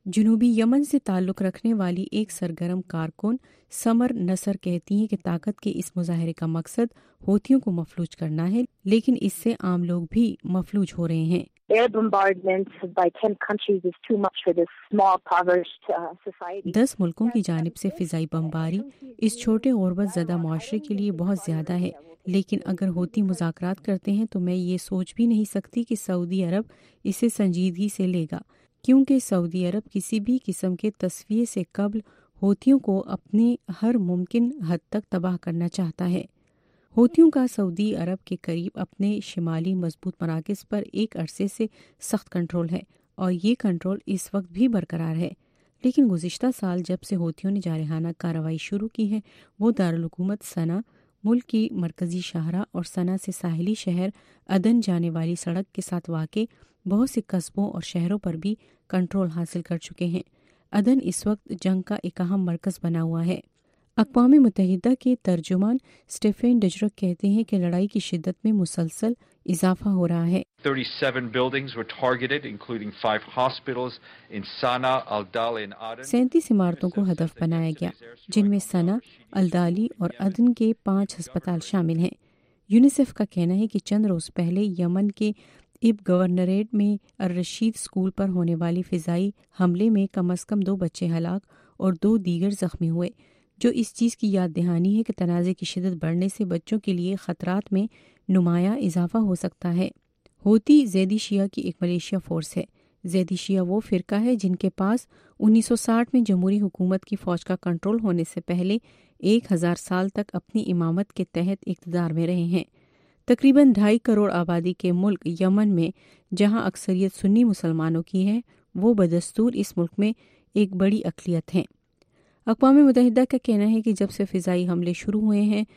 जनूबी यमन से ताल्लुक़ रखने वाली एक सरगर्म कारकुन समर नसर कहती हैं कि ताकत के इस मुजाहरे का मकसद हूथियों को मफलूज करना है, लेकिन इससे आम लोग भी मफलूज हो रहे हैं। Air bombardments by 10 countries is too much for this small, impoverished society. 10 मुल्कों की जानिब से फिजाई बमबारी इस छोटे गुर्बत ज़दा मुआशरे के लिए बहुत ज़्यादा है, लेकिन अगर हूती मुज़ाकरात करते हैं तो मैं ये सोच भी नहीं सकती कि सऊदी अरब इसे संजीदगी से लेगा, क्योंकि सऊदी अरब किसी भी किस्म के तस्फिये से कबल हूतियों को अपने हर मुमकिन हद तक तबाह करना चाहता है। हूतियों का सऊदी अरब के करीब अपने शिमाली मजबूत मराकज़ पर एक अरसे से सख्त कंट्रोल है और ये कंट्रोल इस वक्त भी बरकरार है, लेकिन गुज़िश्ता साल जब से हूतियों ने जारहाना कार्रवाई शुरू की है, वो दारुल हुकूमत सना, मुल्क की मरकज़ी शाहरा और सना से साहिली शहर अदन जाने वाली सड़क के साथ वाक़े बहुत से कस्बों और शहरों पर भी कंट्रोल हासिल कर चुके हैं। अदन इस वक्त जंग का एक अहम मरकज़ बना हुआ है। अक़वाम मुत्तहिदा के तर्जुमान स्टेफेन डजरक कहते हैं कि लड़ाई की शिद्दत में मुसलसल इजाफा हो रहा है। 37 buildings were targeted, including 5 hospitals in Sana'a, Al-Dal and Aden. 37 इमारतों को हदफ बनाया गया, जिनमें सना, अल-दाली और अदन के 5 अस्पताल शामिल हैं। यूनिसेफ का कहना है कि चंद रोज़ पहले यमन के इब गवर्नरेट में अर-रशीद स्कूल पर होने वाली फ़िज़ाई हमले में कम अज़ कम 2 बच्चे हलाक और 2 दीगर ज़ख्मी हुए, जो इस चीज़ की याद दहानी है कि तनाज़े की शिद्दत बढ़ने से बच्चों के लिए ख़तरात में नुमाया इजाफा हो सकता है। हूती ज़ैदी शिया की एक मलेशिया फ़ोर्स है। ज़ैदी शिया वो फ़िरका है जिनके पास 1960 में जमहूरी हुकूमत की फ़ौज का कंट्रोल होने से पहले 1000 साल तक अपनी इमामत के तहत इक़्तिदार में रहे हैं। तकरीबन 2.5 करोड़ आबादी के मुल्क यमन में, जहाँ अक्सरियत सुन्नी मुसलमानों की है, वो बदस्तूर इस मुल्क में एक बड़ी अक़लियत हैं। अक़वाम मुत्तहिदा का कहना है कि जब से फ़िज़ाई हमले शुरू हुए हैं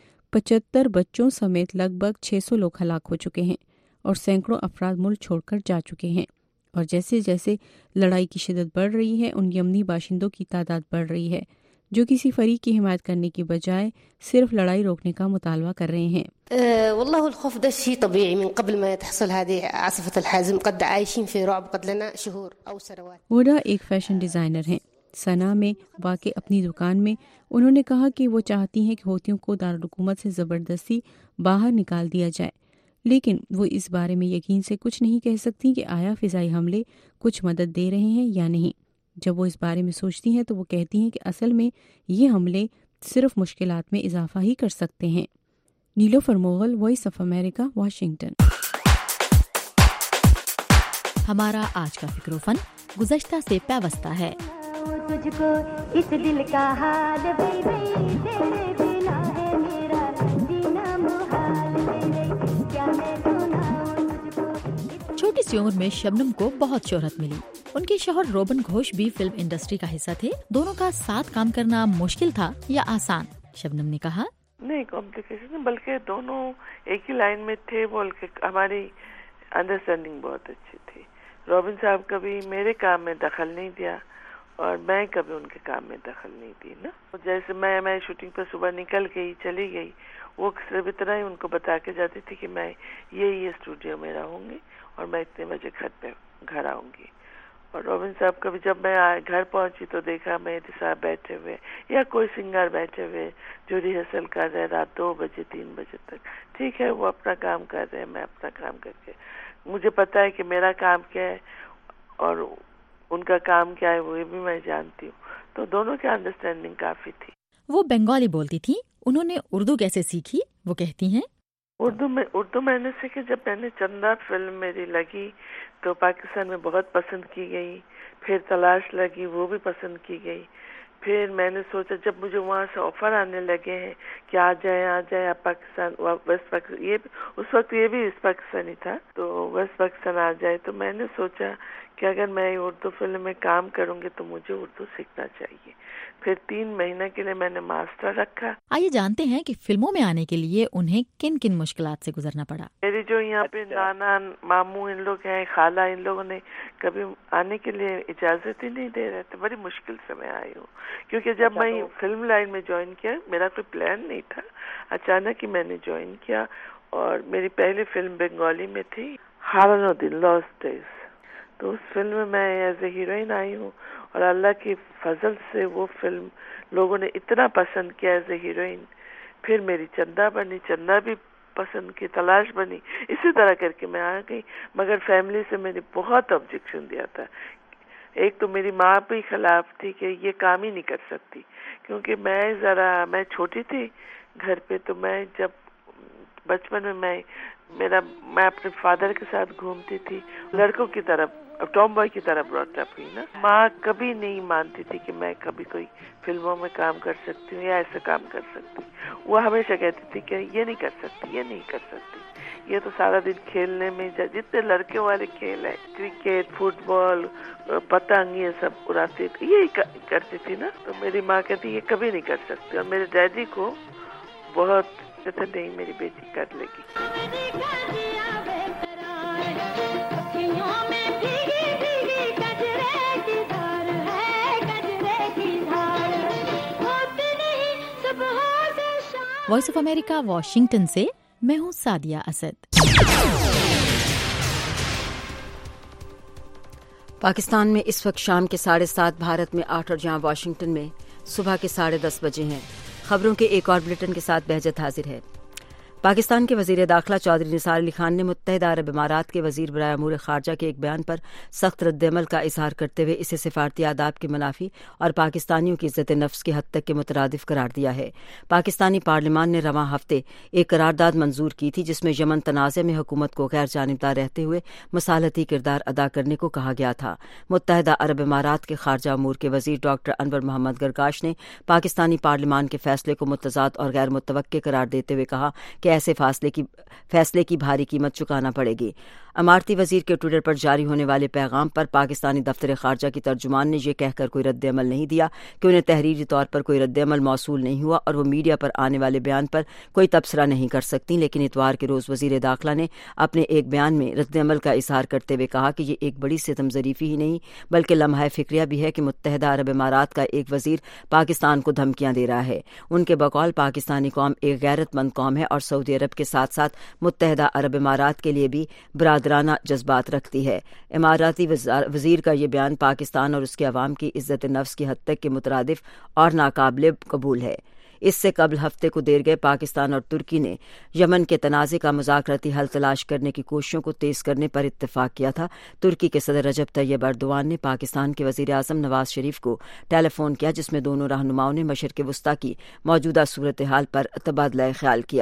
75 बच्चों समेत लगभग 600 लोग हलाक हो चुके हैं और सैकड़ों अफराद मुल्क छोड़कर जा चुके हैं। और जैसे जैसे लड़ाई की शिद्दत बढ़ रही है, उन यमनी बाशिंदों की तादाद बढ़ रही है जो किसी फरीक की हिमायत करने की बजाय सिर्फ लड़ाई रोकने का मुतालबा कर रहे हैं। والله الخوف ده شيء طبيعي من قبل ما تحصل هذه عاصفة الحازم قد عايشين في رعب قد لنا شهور أو سنوات. वोडा एक फैशन डिज़ाइनर हैं। सना में वाक़े अपनी दुकान में उन्होंने कहा कि वो चाहती हैं कि हूतियों को दारुल हुकूमत से ज़बरदस्ती बाहर निकाल दिया जाए, लेकिन वो इस बारे में यकीन से कुछ नहीं कह सकती कि आया फ़िज़ाई हमले कुछ मदद दे रहे हैं या नहीं। जब वो इस बारे में सोचती हैं तो वो कहती हैं कि असल में ये हमले सिर्फ मुश्किलात में इजाफा ही कर सकते हैं। Nilofar Mughal, Voice of America, Washington. हमारा आज का फिक्रोफन गुज़श्ता से पैवस्ता है। तुझको इस दिल का हाल तेरे बिना है मेरा जीना मुहाल, क्या मैं सुनाऊं तुझको। छोटी सी उम्र में शबनम को बहुत शोहरत मिली। उनके शौहर रोबन घोष भी फिल्म इंडस्ट्री का हिस्सा थे। दोनों का साथ काम करना मुश्किल था या आसान? शबनम ने कहा, नहीं कॉम्प्लिकेशन, बल्कि दोनों एक ही लाइन में थे, बोल के हमारी अंडरस्टैंडिंग बहुत अच्छी थी। रोबिन साहब कभी मेरे काम में दखल नहीं दिया और मैं कभी उनके काम में दखल नहीं दी ना। जैसे मैं शूटिंग पर सुबह निकल गई, चली गई, वो सिर्फ इतना ही उनको बता के जाती थी कि मैं ये स्टूडियो में रहूंगी और मैं इतने बजे घर आऊंगी। और रोबिन साहब कभी जब मैं घर पहुंची तो देखा मेरे साथ बैठे हुए या कोई सिंगर बैठे हुए जो रिहर्सल कर रहे रात 2 बजे 3 बजे तक। ठीक है, वो अपना काम कर रहे हैं, मैं अपना काम करके, मुझे पता है कि मेरा काम क्या है और उनका काम क्या है, वो भी मैं जानती हूँ। तो दोनों की अंडरस्टैंडिंग काफी थी। वो बंगाली बोलती थी, उन्होंने उर्दू कैसे सीखी? वो कहती हैं, उर्दू मैंने सीखी जब मैंने चंदा फिल्म मेरी लगी तो पाकिस्तान में बहुत पसंद की गई, फिर तलाश लगी, वो भी पसंद की गई। फिर मैंने सोचा जब मुझे वहाँ से ऑफर आने लगे हैं कि आ जाए आप पाकिस्तान, वेस्ट पाकिस्तान, ये उस वक्त ये भी ईस्ट पाकिस्तानी था, तो वेस्ट पाकिस्तान आ जाए। तो मैंने सोचा कि अगर मैं उर्दू फिल्म में काम करूंगी तो मुझे उर्दू सीखना चाहिए। फिर 3 महीने के लिए मैंने मास्टर रखा। आइए जानते हैं कि फिल्मों में आने के लिए उन्हें किन किन मुश्किलात से गुजरना पड़ा। मेरी जो यहाँ पे नाना मामू इन लोग हैं, खाला, इन लोगों ने कभी आने के लिए इजाजत ही नहीं दे रहे थे। बड़ी मुश्किल से मैं आई हूँ, क्योंकि जब मैं फिल्म लाइन में ज्वाइन किया मेरा कोई प्लान नहीं था, अचानक ही मैंने ज्वाइन किया। और मेरी पहली फिल्म बंगाली में थी, हारानुद्दीन लॉस्ट डेज। तो उस फिल्म में मैं एज ए हीरोइन आई हूँ اور اللہ کی فضل سے وہ فلم لوگوں نے اتنا پسند کیا ایز اے ہیروئن. پھر میری چندہ بنی, چندہ بھی پسند کی, تلاش بنی, اسی طرح کر کے میں آ گئی. مگر فیملی سے میں نے بہت آبجیکشن دیا تھا. ایک تو میری ماں بھی خلاف تھی کہ یہ کام ہی نہیں کر سکتی, کیونکہ میں چھوٹی تھی گھر پہ. تو میں جب بچپن میں میں اپنے فادر کے ساتھ گھومتی تھی, لڑکوں کی طرف, ٹام بوائے کی طرح براٹ اپ ہوئی نا. ماں کبھی نہیں مانتی تھی کہ میں کبھی کوئی فلموں میں کام کر سکتی ہوں یا ایسا کام کر سکتی. وہ ہمیشہ کہتی تھی کہ یہ نہیں کر سکتی, یہ نہیں کر سکتی, یہ تو سارا دن کھیلنے میں, جتنے لڑکے والے کھیل ہے, کرکٹ, فٹ بال, پتنگ, یہ سب اڑاتے تھے, یہی کرتی تھی نا. تو میری ماں کہتی یہ کبھی نہیں کر سکتی. اور میرے ڈیڈی کو بہت کہتے نہیں میری بیٹی کر لے گی. وائس آف امریکہ واشنگٹن سے میں ہوں سعدیہ اسد. پاکستان میں اس وقت شام کے 7:30, بھارت میں 8 اور جہاں واشنگٹن میں صبح کے 10:30 بجے ہیں. خبروں کے ایک اور بلیٹن کے ساتھ بہجت حاضر ہے. پاکستان کے وزیر داخلہ چودھری نثار علی خان نے متحدہ عرب امارات کے وزیر برائے امور خارجہ کے ایک بیان پر سخت رد عمل کا اظہار کرتے ہوئے اسے سفارتی آداب کے منافی اور پاکستانیوں کی عزت نفس کی حد تک کے مترادف قرار دیا ہے. پاکستانی پارلیمان نے رواں ہفتے ایک قرارداد منظور کی تھی جس میں یمن تنازع میں حکومت کو غیر جانبدار رہتے ہوئے مصالحتی کردار ادا کرنے کو کہا گیا تھا. متحدہ عرب امارات کے خارجہ امور کے وزیر ڈاکٹر انور محمد گرگاش نے پاکستانی پارلیمان کے فیصلے کو متضاد اور غیر متوقع قرار دیتے ہوئے کہا کہ ایسے فیصلے کی بھاری قیمت چکانا پڑے گی. امارتی وزیر کے ٹویٹر پر جاری ہونے والے پیغام پر پاکستانی دفتر خارجہ کی ترجمان نے یہ کہہ کر کوئی رد عمل نہیں دیا کہ انہیں تحریری طور پر کوئی رد عمل موصول نہیں ہوا اور وہ میڈیا پر آنے والے بیان پر کوئی تبصرہ نہیں کر سکتی. لیکن اتوار کے روز وزیر داخلہ نے اپنے ایک بیان میں رد عمل کا اظہار کرتے ہوئے کہا کہ یہ ایک بڑی ستم ظریفی ہی نہیں بلکہ لمحہ فکریہ بھی ہے کہ متحدہ عرب امارات کا ایک وزیر پاکستان کو دھمکیاں دے رہا ہے. ان کے بقول پاکستانی قوم ایک غیرت مند قوم ہے اور سعودی عرب کے ساتھ ساتھ متحدہ عرب امارات کے لیے بھی برادرانہ جذبات رکھتی ہے. اماراتی وزیر کا یہ بیان پاکستان اور اس کے عوام کی عزت نفس کی حد تک کے مترادف اور ناقابل قبول ہے. اس سے قبل ہفتے کو دیر گئے پاکستان اور ترکی نے یمن کے تنازع کا مذاکراتی حل تلاش کرنے کی کوششوں کو تیز کرنے پر اتفاق کیا تھا. ترکی کے صدر رجب طیب ایردوان نے پاکستان کے وزیر اعظم نواز شریف کو ٹیلی فون کیا جس میں دونوں رہنماؤں نے مشرق وسطی کی موجودہ صورتحال پر تبادلہ خیال کیا.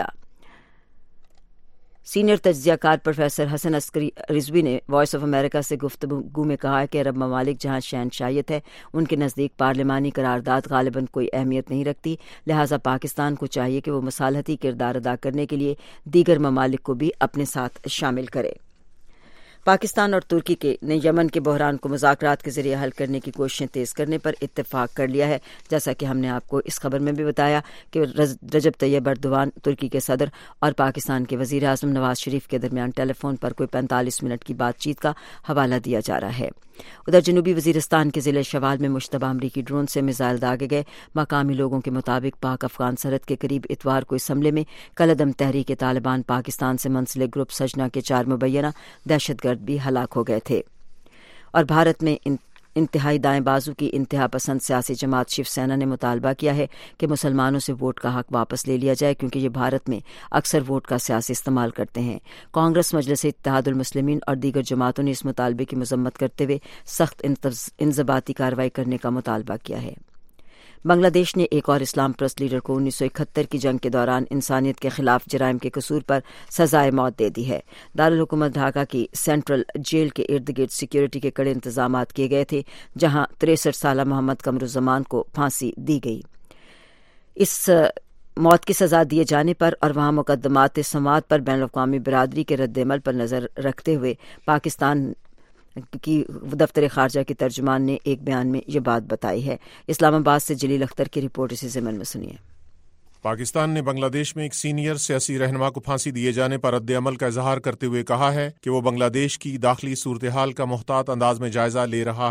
سینئر تجزیہ کار پروفیسر حسن عسکری رضوی نے وائس آف امریکہ سے گفتگو میں کہا ہے کہ عرب ممالک جہاں شہنشاہیت ہے ان کے نزدیک پارلیمانی قرارداد غالباً کوئی اہمیت نہیں رکھتی, لہٰذا پاکستان کو چاہیے کہ وہ مصالحتی کردار ادا کرنے کے لیے دیگر ممالک کو بھی اپنے ساتھ شامل کرے. پاکستان اور ترکی نے یمن کے بحران کو مذاکرات کے ذریعے حل کرنے کی کوششیں تیز کرنے پر اتفاق کر لیا ہے. جیسا کہ ہم نے آپ کو اس خبر میں بھی بتایا کہ رجب طیب ایردوان ترکی کے صدر اور پاکستان کے وزیر اعظم نواز شریف کے درمیان ٹیلی فون پر کوئی 45 منٹ کی بات چیت کا حوالہ دیا جا رہا ہے. ادھر جنوبی وزیرستان کے ضلع شوال میں مشتبہ امریکی ڈرون سے میزائل داغے گئے. مقامی لوگوں کے مطابق پاک افغان سرحد کے قریب اتوار کو اس حملے میں کالعدم تحریک طالبان پاکستان سے منسلک گروپ سجنا کے 4 مبینہ دہشت گرد بھی ہلاک ہو گئے تھے. اور بھارت میں انتہائی دائیں بازو کی انتہا پسند سیاسی جماعت شیو سینا نے مطالبہ کیا ہے کہ مسلمانوں سے ووٹ کا حق واپس لے لیا جائے کیونکہ یہ بھارت میں اکثر ووٹ کا سیاسی استعمال کرتے ہیں. کانگریس, مجلس اتحاد المسلمین اور دیگر جماعتوں نے اس مطالبے کی مذمت کرتے ہوئے سخت انضباطی کارروائی کرنے کا مطالبہ کیا ہے. بنگلہ دیش نے ایک اور اسلام پرست لیڈر کو 1971 کی جنگ کے دوران انسانیت کے خلاف جرائم کے قصور پر سزائے موت دے دی ہے. دارالحکومت ڈھاکہ کی سینٹرل جیل کے ارد گرد سیکیورٹی کے کڑے انتظامات کیے گئے تھے جہاں 63 سالہ محمد قمرالزمان کو پھانسی دی گئی. اس موت کی سزا دیے جانے پر اور وہاں مقدمات سماعت پر بین الاقوامی برادری کے رد عمل پر نظر رکھتے ہوئے پاکستان کی دفتر خارجہ کی ترجمان نے ایک بیان میں یہ بات بتائی ہے. اسلام آباد سے جلیل اختر کی رپورٹ اسی ضمن میں سنیے. پاکستان نے بنگلہ دیش میں ایک سینئر سیاسی رہنما کو پھانسی دیے جانے پر رد عمل کا اظہار کرتے ہوئے کہا ہے کہ وہ بنگلہ دیش کی داخلی صورتحال کا محتاط انداز میں جائزہ لے رہا ہے.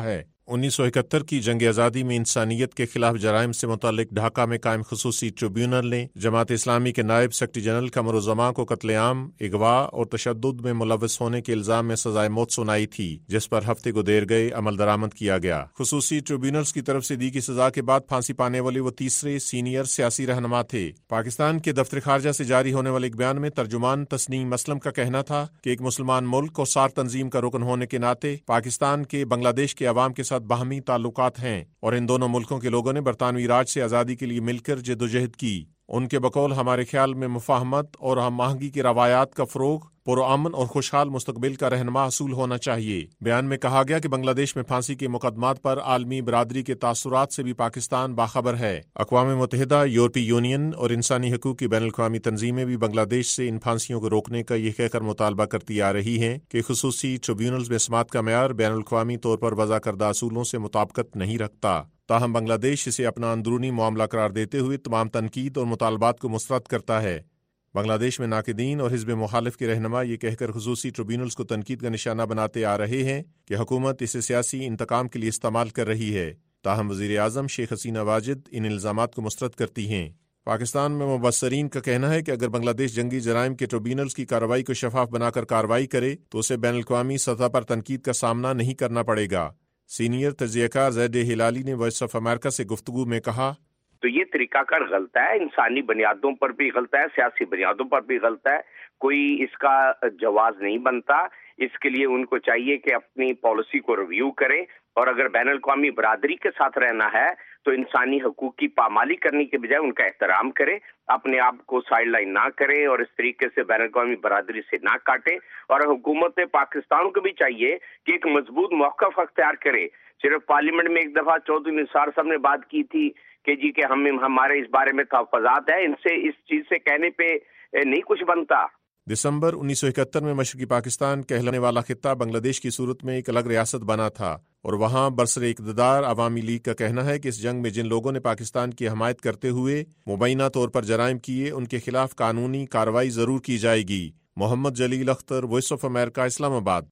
1971 کی جنگ آزادی میں انسانیت کے خلاف جرائم سے متعلق ڈھاکہ میں قائم خصوصی ٹریبیونل نے جماعت اسلامی کے نائب سیکرٹری جنرل قمر الزمان کو قتل عام، اغوا اور تشدد میں ملوث ہونے کے الزام میں سزائے موت سنائی تھی، جس پر ہفتے کو دیر گئے عمل درآمد کیا گیا۔ خصوصی ٹریبیونلز کی طرف سے دی گئی سزا کے بعد پھانسی پانے والے وہ تیسرے سینئر سیاسی رہنما تھے۔ پاکستان کے دفتر خارجہ سے جاری ہونے والے ایک بیان میں ترجمان تسنیم اسلم کا کہنا تھا کہ ایک مسلمان ملک اور سار تنظیم کا رکن ہونے کے ناطے پاکستان کے بنگلہ دیش کے عوام کے ساتھ باہمی تعلقات ہیں اور ان دونوں ملکوں کے لوگوں نے برطانوی راج سے آزادی کے لیے مل کر جدوجہد کی۔ ان کے بقول ہمارے خیال میں مفاہمت اور ہم آہنگی کی روایات کا فروغ، پرامن اور خوشحال مستقبل کا رہنما حصول ہونا چاہیے۔ بیان میں کہا گیا کہ بنگلہ دیش میں پھانسی کے مقدمات پر عالمی برادری کے تاثرات سے بھی پاکستان باخبر ہے۔ اقوام متحدہ، یورپی یونین اور انسانی حقوق کی بین الاقوامی تنظیمیں بھی بنگلہ دیش سے ان پھانسیوں کو روکنے کا یہ کہہ کر مطالبہ کرتی آ رہی ہیں کہ خصوصی ٹریبیونلز میں سماعت کا معیار بین الاقوامی طور پر وضع کردہ اصولوں سے مطابقت نہیں رکھتا۔ تاہم بنگلہ دیش اسے اپنا اندرونی معاملہ قرار دیتے ہوئے تمام تنقید اور مطالبات کو مسترد کرتا ہے۔ بنگلہ دیش میں ناقدین اور حزب مخالف کے رہنما یہ کہہ کر خصوصی ٹریبیونلز کو تنقید کا نشانہ بناتے آ رہے ہیں کہ حکومت اسے سیاسی انتقام کے لیے استعمال کر رہی ہے۔ تاہم وزیر اعظم شیخ حسینہ واجد ان الزامات کو مسترد کرتی ہیں۔ پاکستان میں مبصرین کا کہنا ہے کہ اگر بنگلہ دیش جنگی جرائم کے ٹریبیونلز کی کارروائی کو شفاف بنا کر کارروائی کرے تو اسے بین الاقوامی سطح پر تنقید کا سامنا نہیں کرنا پڑے گا۔ سینئر تجزیہ کار زید ہلالی نے وائس آف امریکہ سے گفتگو میں کہا، تو یہ طریقہ کار غلط ہے، انسانی بنیادوں پر بھی غلط ہے، سیاسی بنیادوں پر بھی غلط ہے، کوئی اس کا جواز نہیں بنتا۔ اس کے لیے ان کو چاہیے کہ اپنی پالیسی کو ریویو کریں اور اگر بین الاقوامی برادری کے ساتھ رہنا ہے تو انسانی حقوق کی پامالی کرنے کے بجائے ان کا احترام کرے، اپنے آپ کو سائڈ لائن نہ کرے اور اس طریقے سے بین الاقوامی برادری سے نہ کاٹے۔ اور حکومت پاکستان کو بھی چاہیے کہ ایک مضبوط موقف اختیار کرے۔ صرف پارلیمنٹ میں ایک دفعہ چودھری نثار صاحب نے بات کی تھی کہ جی کہ ہمارے اس بارے میں تحفظات ہیں، ان سے اس چیز سے کہنے پہ نہیں کچھ بنتا۔ دسمبر 1971 میں مشرقی پاکستان کہلانے والا خطہ بنگلہ دیش کی صورت میں ایک الگ ریاست بنا تھا اور وہاں برسر اقتدار عوامی لیگ کا کہنا ہے کہ اس جنگ میں جن لوگوں نے پاکستان کی حمایت کرتے ہوئے مبینہ طور پر جرائم کیے ان کے خلاف قانونی کارروائی ضرور کی جائے گی۔ Muhammad Jalil Akhtar, Voice of America, Islamabad.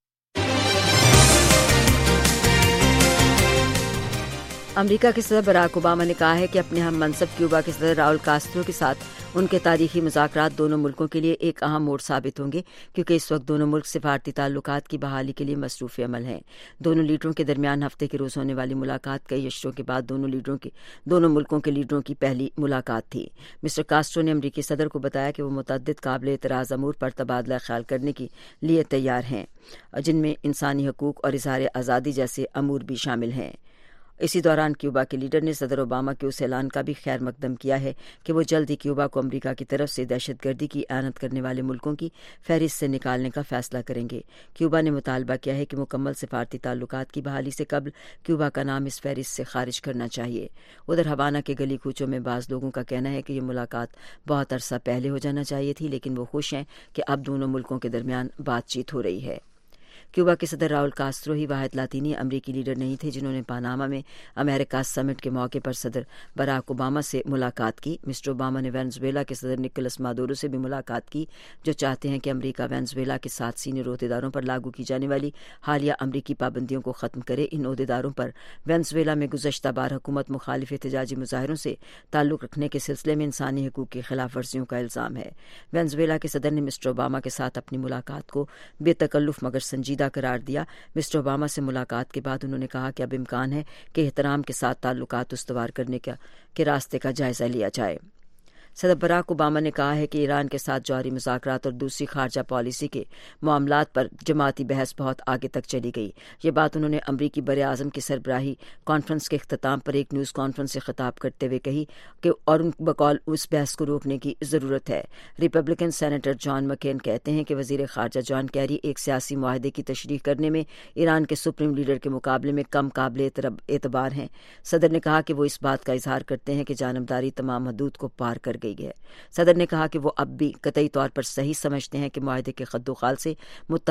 امریکہ کے صدر براک اوباما نے کہا ہے کہ اپنے ہم منصب کیوبا کے صدر راؤل کاسترو کے ساتھ ان کے تاریخی مذاکرات دونوں ملکوں کے لیے ایک اہم موڑ ثابت ہوں گے، کیونکہ اس وقت دونوں ملک سفارتی تعلقات کی بحالی کے لیے مصروف عمل ہیں۔ دونوں لیڈروں کے درمیان ہفتے کے روز ہونے والی ملاقات کئی اشروں کے بعد دونوں ملکوں کے لیڈروں کی پہلی ملاقات تھی۔ مسٹر کاسٹرو نے امریکی صدر کو بتایا کہ وہ متعدد قابل اعتراض امور پر تبادلہ خیال کرنے کے لیے تیار ہیں، جن میں انسانی حقوق اور اظہار آزادی جیسے امور بھی شامل ہیں۔ اسی دوران کیوبا کے لیڈر نے صدر اوباما کے اس اعلان کا بھی خیر مقدم کیا ہے کہ وہ جلد ہی کیوبا کو امریکہ کی طرف سے دہشت گردی کی اعانت کرنے والے ملکوں کی فہرست سے نکالنے کا فیصلہ کریں گے۔ کیوبا نے مطالبہ کیا ہے کہ مکمل سفارتی تعلقات کی بحالی سے قبل کیوبا کا نام اس فہرست سے خارج کرنا چاہیے۔ ادھر ہوانا کے گلی کوچوں میں بعض لوگوں کا کہنا ہے کہ یہ ملاقات بہت عرصہ پہلے ہو جانا چاہیے تھی، لیکن وہ خوش ہیں کہ اب دونوں ملکوں کے درمیان بات چیت ہو رہی ہے۔ کیوبا کے صدر راؤل کاسترو ہی واحد لاطینی امریکی لیڈر نہیں تھے جنہوں نے پاناما میں امریکہ سمٹ کے موقع پر صدر براک اوباما سے ملاقات کی۔ مسٹر اوباما نے وینزویلا کے صدر نکولس مادورو سے بھی ملاقات کی، جو چاہتے ہیں کہ امریکہ وینزویلا کے 7 سینئر عہدیداروں پر لاگو کی جانے والی حالیہ امریکی پابندیوں کو ختم کرے۔ ان عہدیداروں پر وینزویلا میں گزشتہ بار حکومت مخالف احتجاجی مظاہروں سے تعلق رکھنے کے سلسلے میں انسانی حقوق کی خلاف ورزیوں کا الزام ہے۔ وینزویلا کے صدر نے مسٹر اوباما کے ساتھ اپنی ملاقات کو بے تکلف مگر سنجیدہ قرار دیا۔ مسٹر اوباما سے ملاقات کے بعد انہوں نے کہا کہ اب امکان ہے کہ احترام کے ساتھ تعلقات استوار کرنے کے راستے کا جائزہ لیا جائے۔ صدر براک اوباما نے کہا ہے کہ ایران کے ساتھ جاری مذاکرات اور دوسری خارجہ پالیسی کے معاملات پر جماعتی بحث بہت آگے تک چلی گئی۔ یہ بات انہوں نے امریکی براعظم کی سربراہی کانفرنس کے اختتام پر ایک نیوز کانفرنس سے خطاب کرتے ہوئے کہی اور ان بقول اس بحث کو روکنے کی ضرورت ہے۔ ریپبلکن سینیٹر جان مکین کہتے ہیں کہ وزیر خارجہ جان کیری ایک سیاسی معاہدے کی تشریح کرنے میں ایران کے سپریم لیڈر کے مقابلے میں کم قابل اعتبار ہیں۔ صدر نے کہا کہ وہ اس بات کا اظہار کرتے ہیں کہ جانبداری تمام حدود کو پار کر گئی ہے۔ صدر نے کہا کہ وہ اب بھی قطعی طور پر صحیح سمجھتے ہیں کہ معاہدے کے خد و خال سے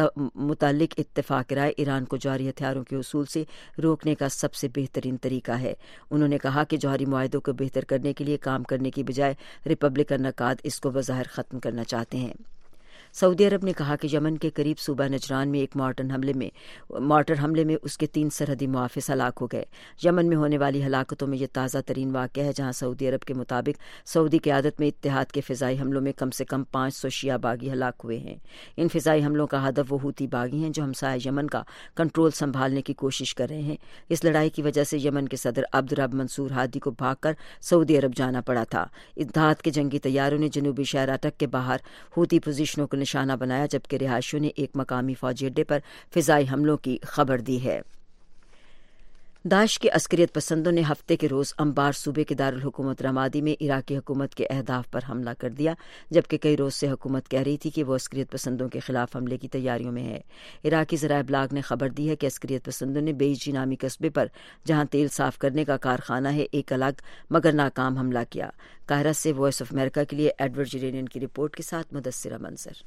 متعلق اتفاق رائے ایران کو جوہری ہتھیاروں کے حصول سے روکنے کا سب سے بہترین طریقہ ہے۔ انہوں نے کہا کہ جوہری معاہدوں کو بہتر کرنے کے لیے کام کرنے کی بجائے ریپبلکن نقاد اس کو بظاہر ختم کرنا چاہتے ہیں۔ سعودی عرب نے کہا کہ یمن کے قریب صوبہ نجران میں ایک مارٹر حملے میں اس کے 3 سرحدی محافظ ہلاک ہو گئے۔ یمن میں ہونے والی ہلاکتوں میں یہ تازہ ترین واقعہ ہے، جہاں سعودی عرب کے مطابق سعودی قیادت میں اتحاد کے فضائی حملوں میں کم سے کم 500 شیعہ باغی ہلاک ہوئے ہیں۔ ان فضائی حملوں کا ہدف وہ ہوتی باغی ہیں جو ہمسایہ یمن کا کنٹرول سنبھالنے کی کوشش کر رہے ہیں۔ اس لڑائی کی وجہ سے یمن کے صدر عبدالرب منصور ہادی کو بھاگ کر سعودی عرب جانا پڑا تھا۔ اتحاد کے جنگی طیاروں نے جنوبی شہر اٹک کے باہر ہوتی پوزیشنوں کو نشانہ بنایا، جبکہ رہائشیوں نے ایک مقامی فوجی اڈے پر فضائی حملوں کی خبر دی ہے۔ داعش کے عسکریت پسندوں نے ہفتے کے روز انبار صوبے کے دارالحکومت رمادی میں عراقی حکومت کے اہداف پر حملہ کر دیا، جبکہ کئی روز سے حکومت کہہ رہی تھی کہ وہ عسکریت پسندوں کے خلاف حملے کی تیاریوں میں ہے۔ عراقی ذرائع ابلاغ نے خبر دی ہے کہ عسکریت پسندوں نے بیجی نامی قصبے پر، جہاں تیل صاف کرنے کا کارخانہ ہے، ایک الگ مگر ناکام حملہ کیا۔ قاہرہ سے وائس آف امریکہ کے لیے ایڈورڈ جرینین کی رپورٹ کے ساتھ مدثرہ منظر۔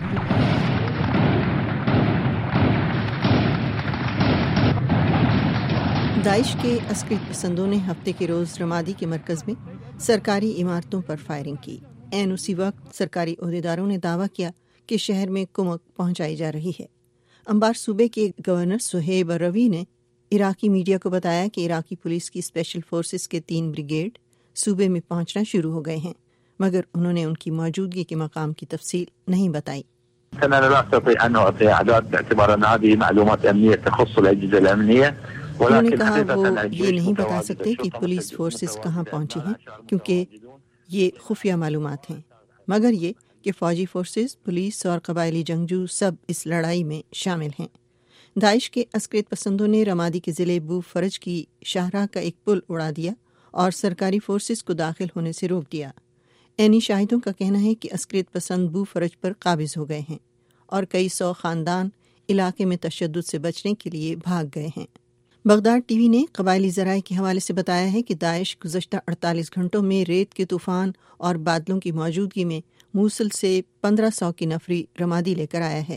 داعش کے عسکریت پسندوں نے ہفتے کے روز رمادی کے مرکز میں سرکاری عمارتوں پر فائرنگ کی۔ عین اسی وقت سرکاری عہدیداروں نے دعویٰ کیا کہ شہر میں کمک پہنچائی جا رہی ہے۔ انبار صوبے کے گورنر سہیب روی نے عراقی میڈیا کو بتایا کہ عراقی پولیس کی اسپیشل فورسز کے 3 بریگیڈ صوبے میں پہنچنا شروع ہو گئے ہیں، مگر انہوں نے ان کی موجودگی کے مقام کی تفصیل نہیں بتائی۔ أنا لا أستطيع أن أعطي أعداد باعتبار أن هذه معلومات أمنية تخص الأجهزة الأمنية، انہوں نے کہا وہ یہ نہیں بتا سکتے کہ پولیس فورسز کہاں پہنچی ہیں کیونکہ یہ خفیہ معلومات ہیں، مگر یہ کہ فوجی فورسز، پولیس اور قبائلی جنگجو سب اس لڑائی میں شامل ہیں۔ داعش کے عسکریت پسندوں نے رمادی کے ضلع بو فرج کی شاہراہ کا ایک پل اڑا دیا اور سرکاری فورسز کو داخل ہونے سے روک دیا۔ عینی شاہدوں کا کہنا ہے کہ عسکریت پسند بو فرج پر قابض ہو گئے ہیں اور کئی 100 خاندان علاقے میں تشدد سے بچنے کے لیے بھاگ گئے ہیں۔ بغداد ٹی وی نے قبائلی ذرائع کے حوالے سے بتایا ہے کہ داعش گزشتہ 48 گھنٹوں میں ریت کے طوفان اور بادلوں کی موجودگی میں موصل سے 1500 کی نفری رمادی لے کر آیا ہے۔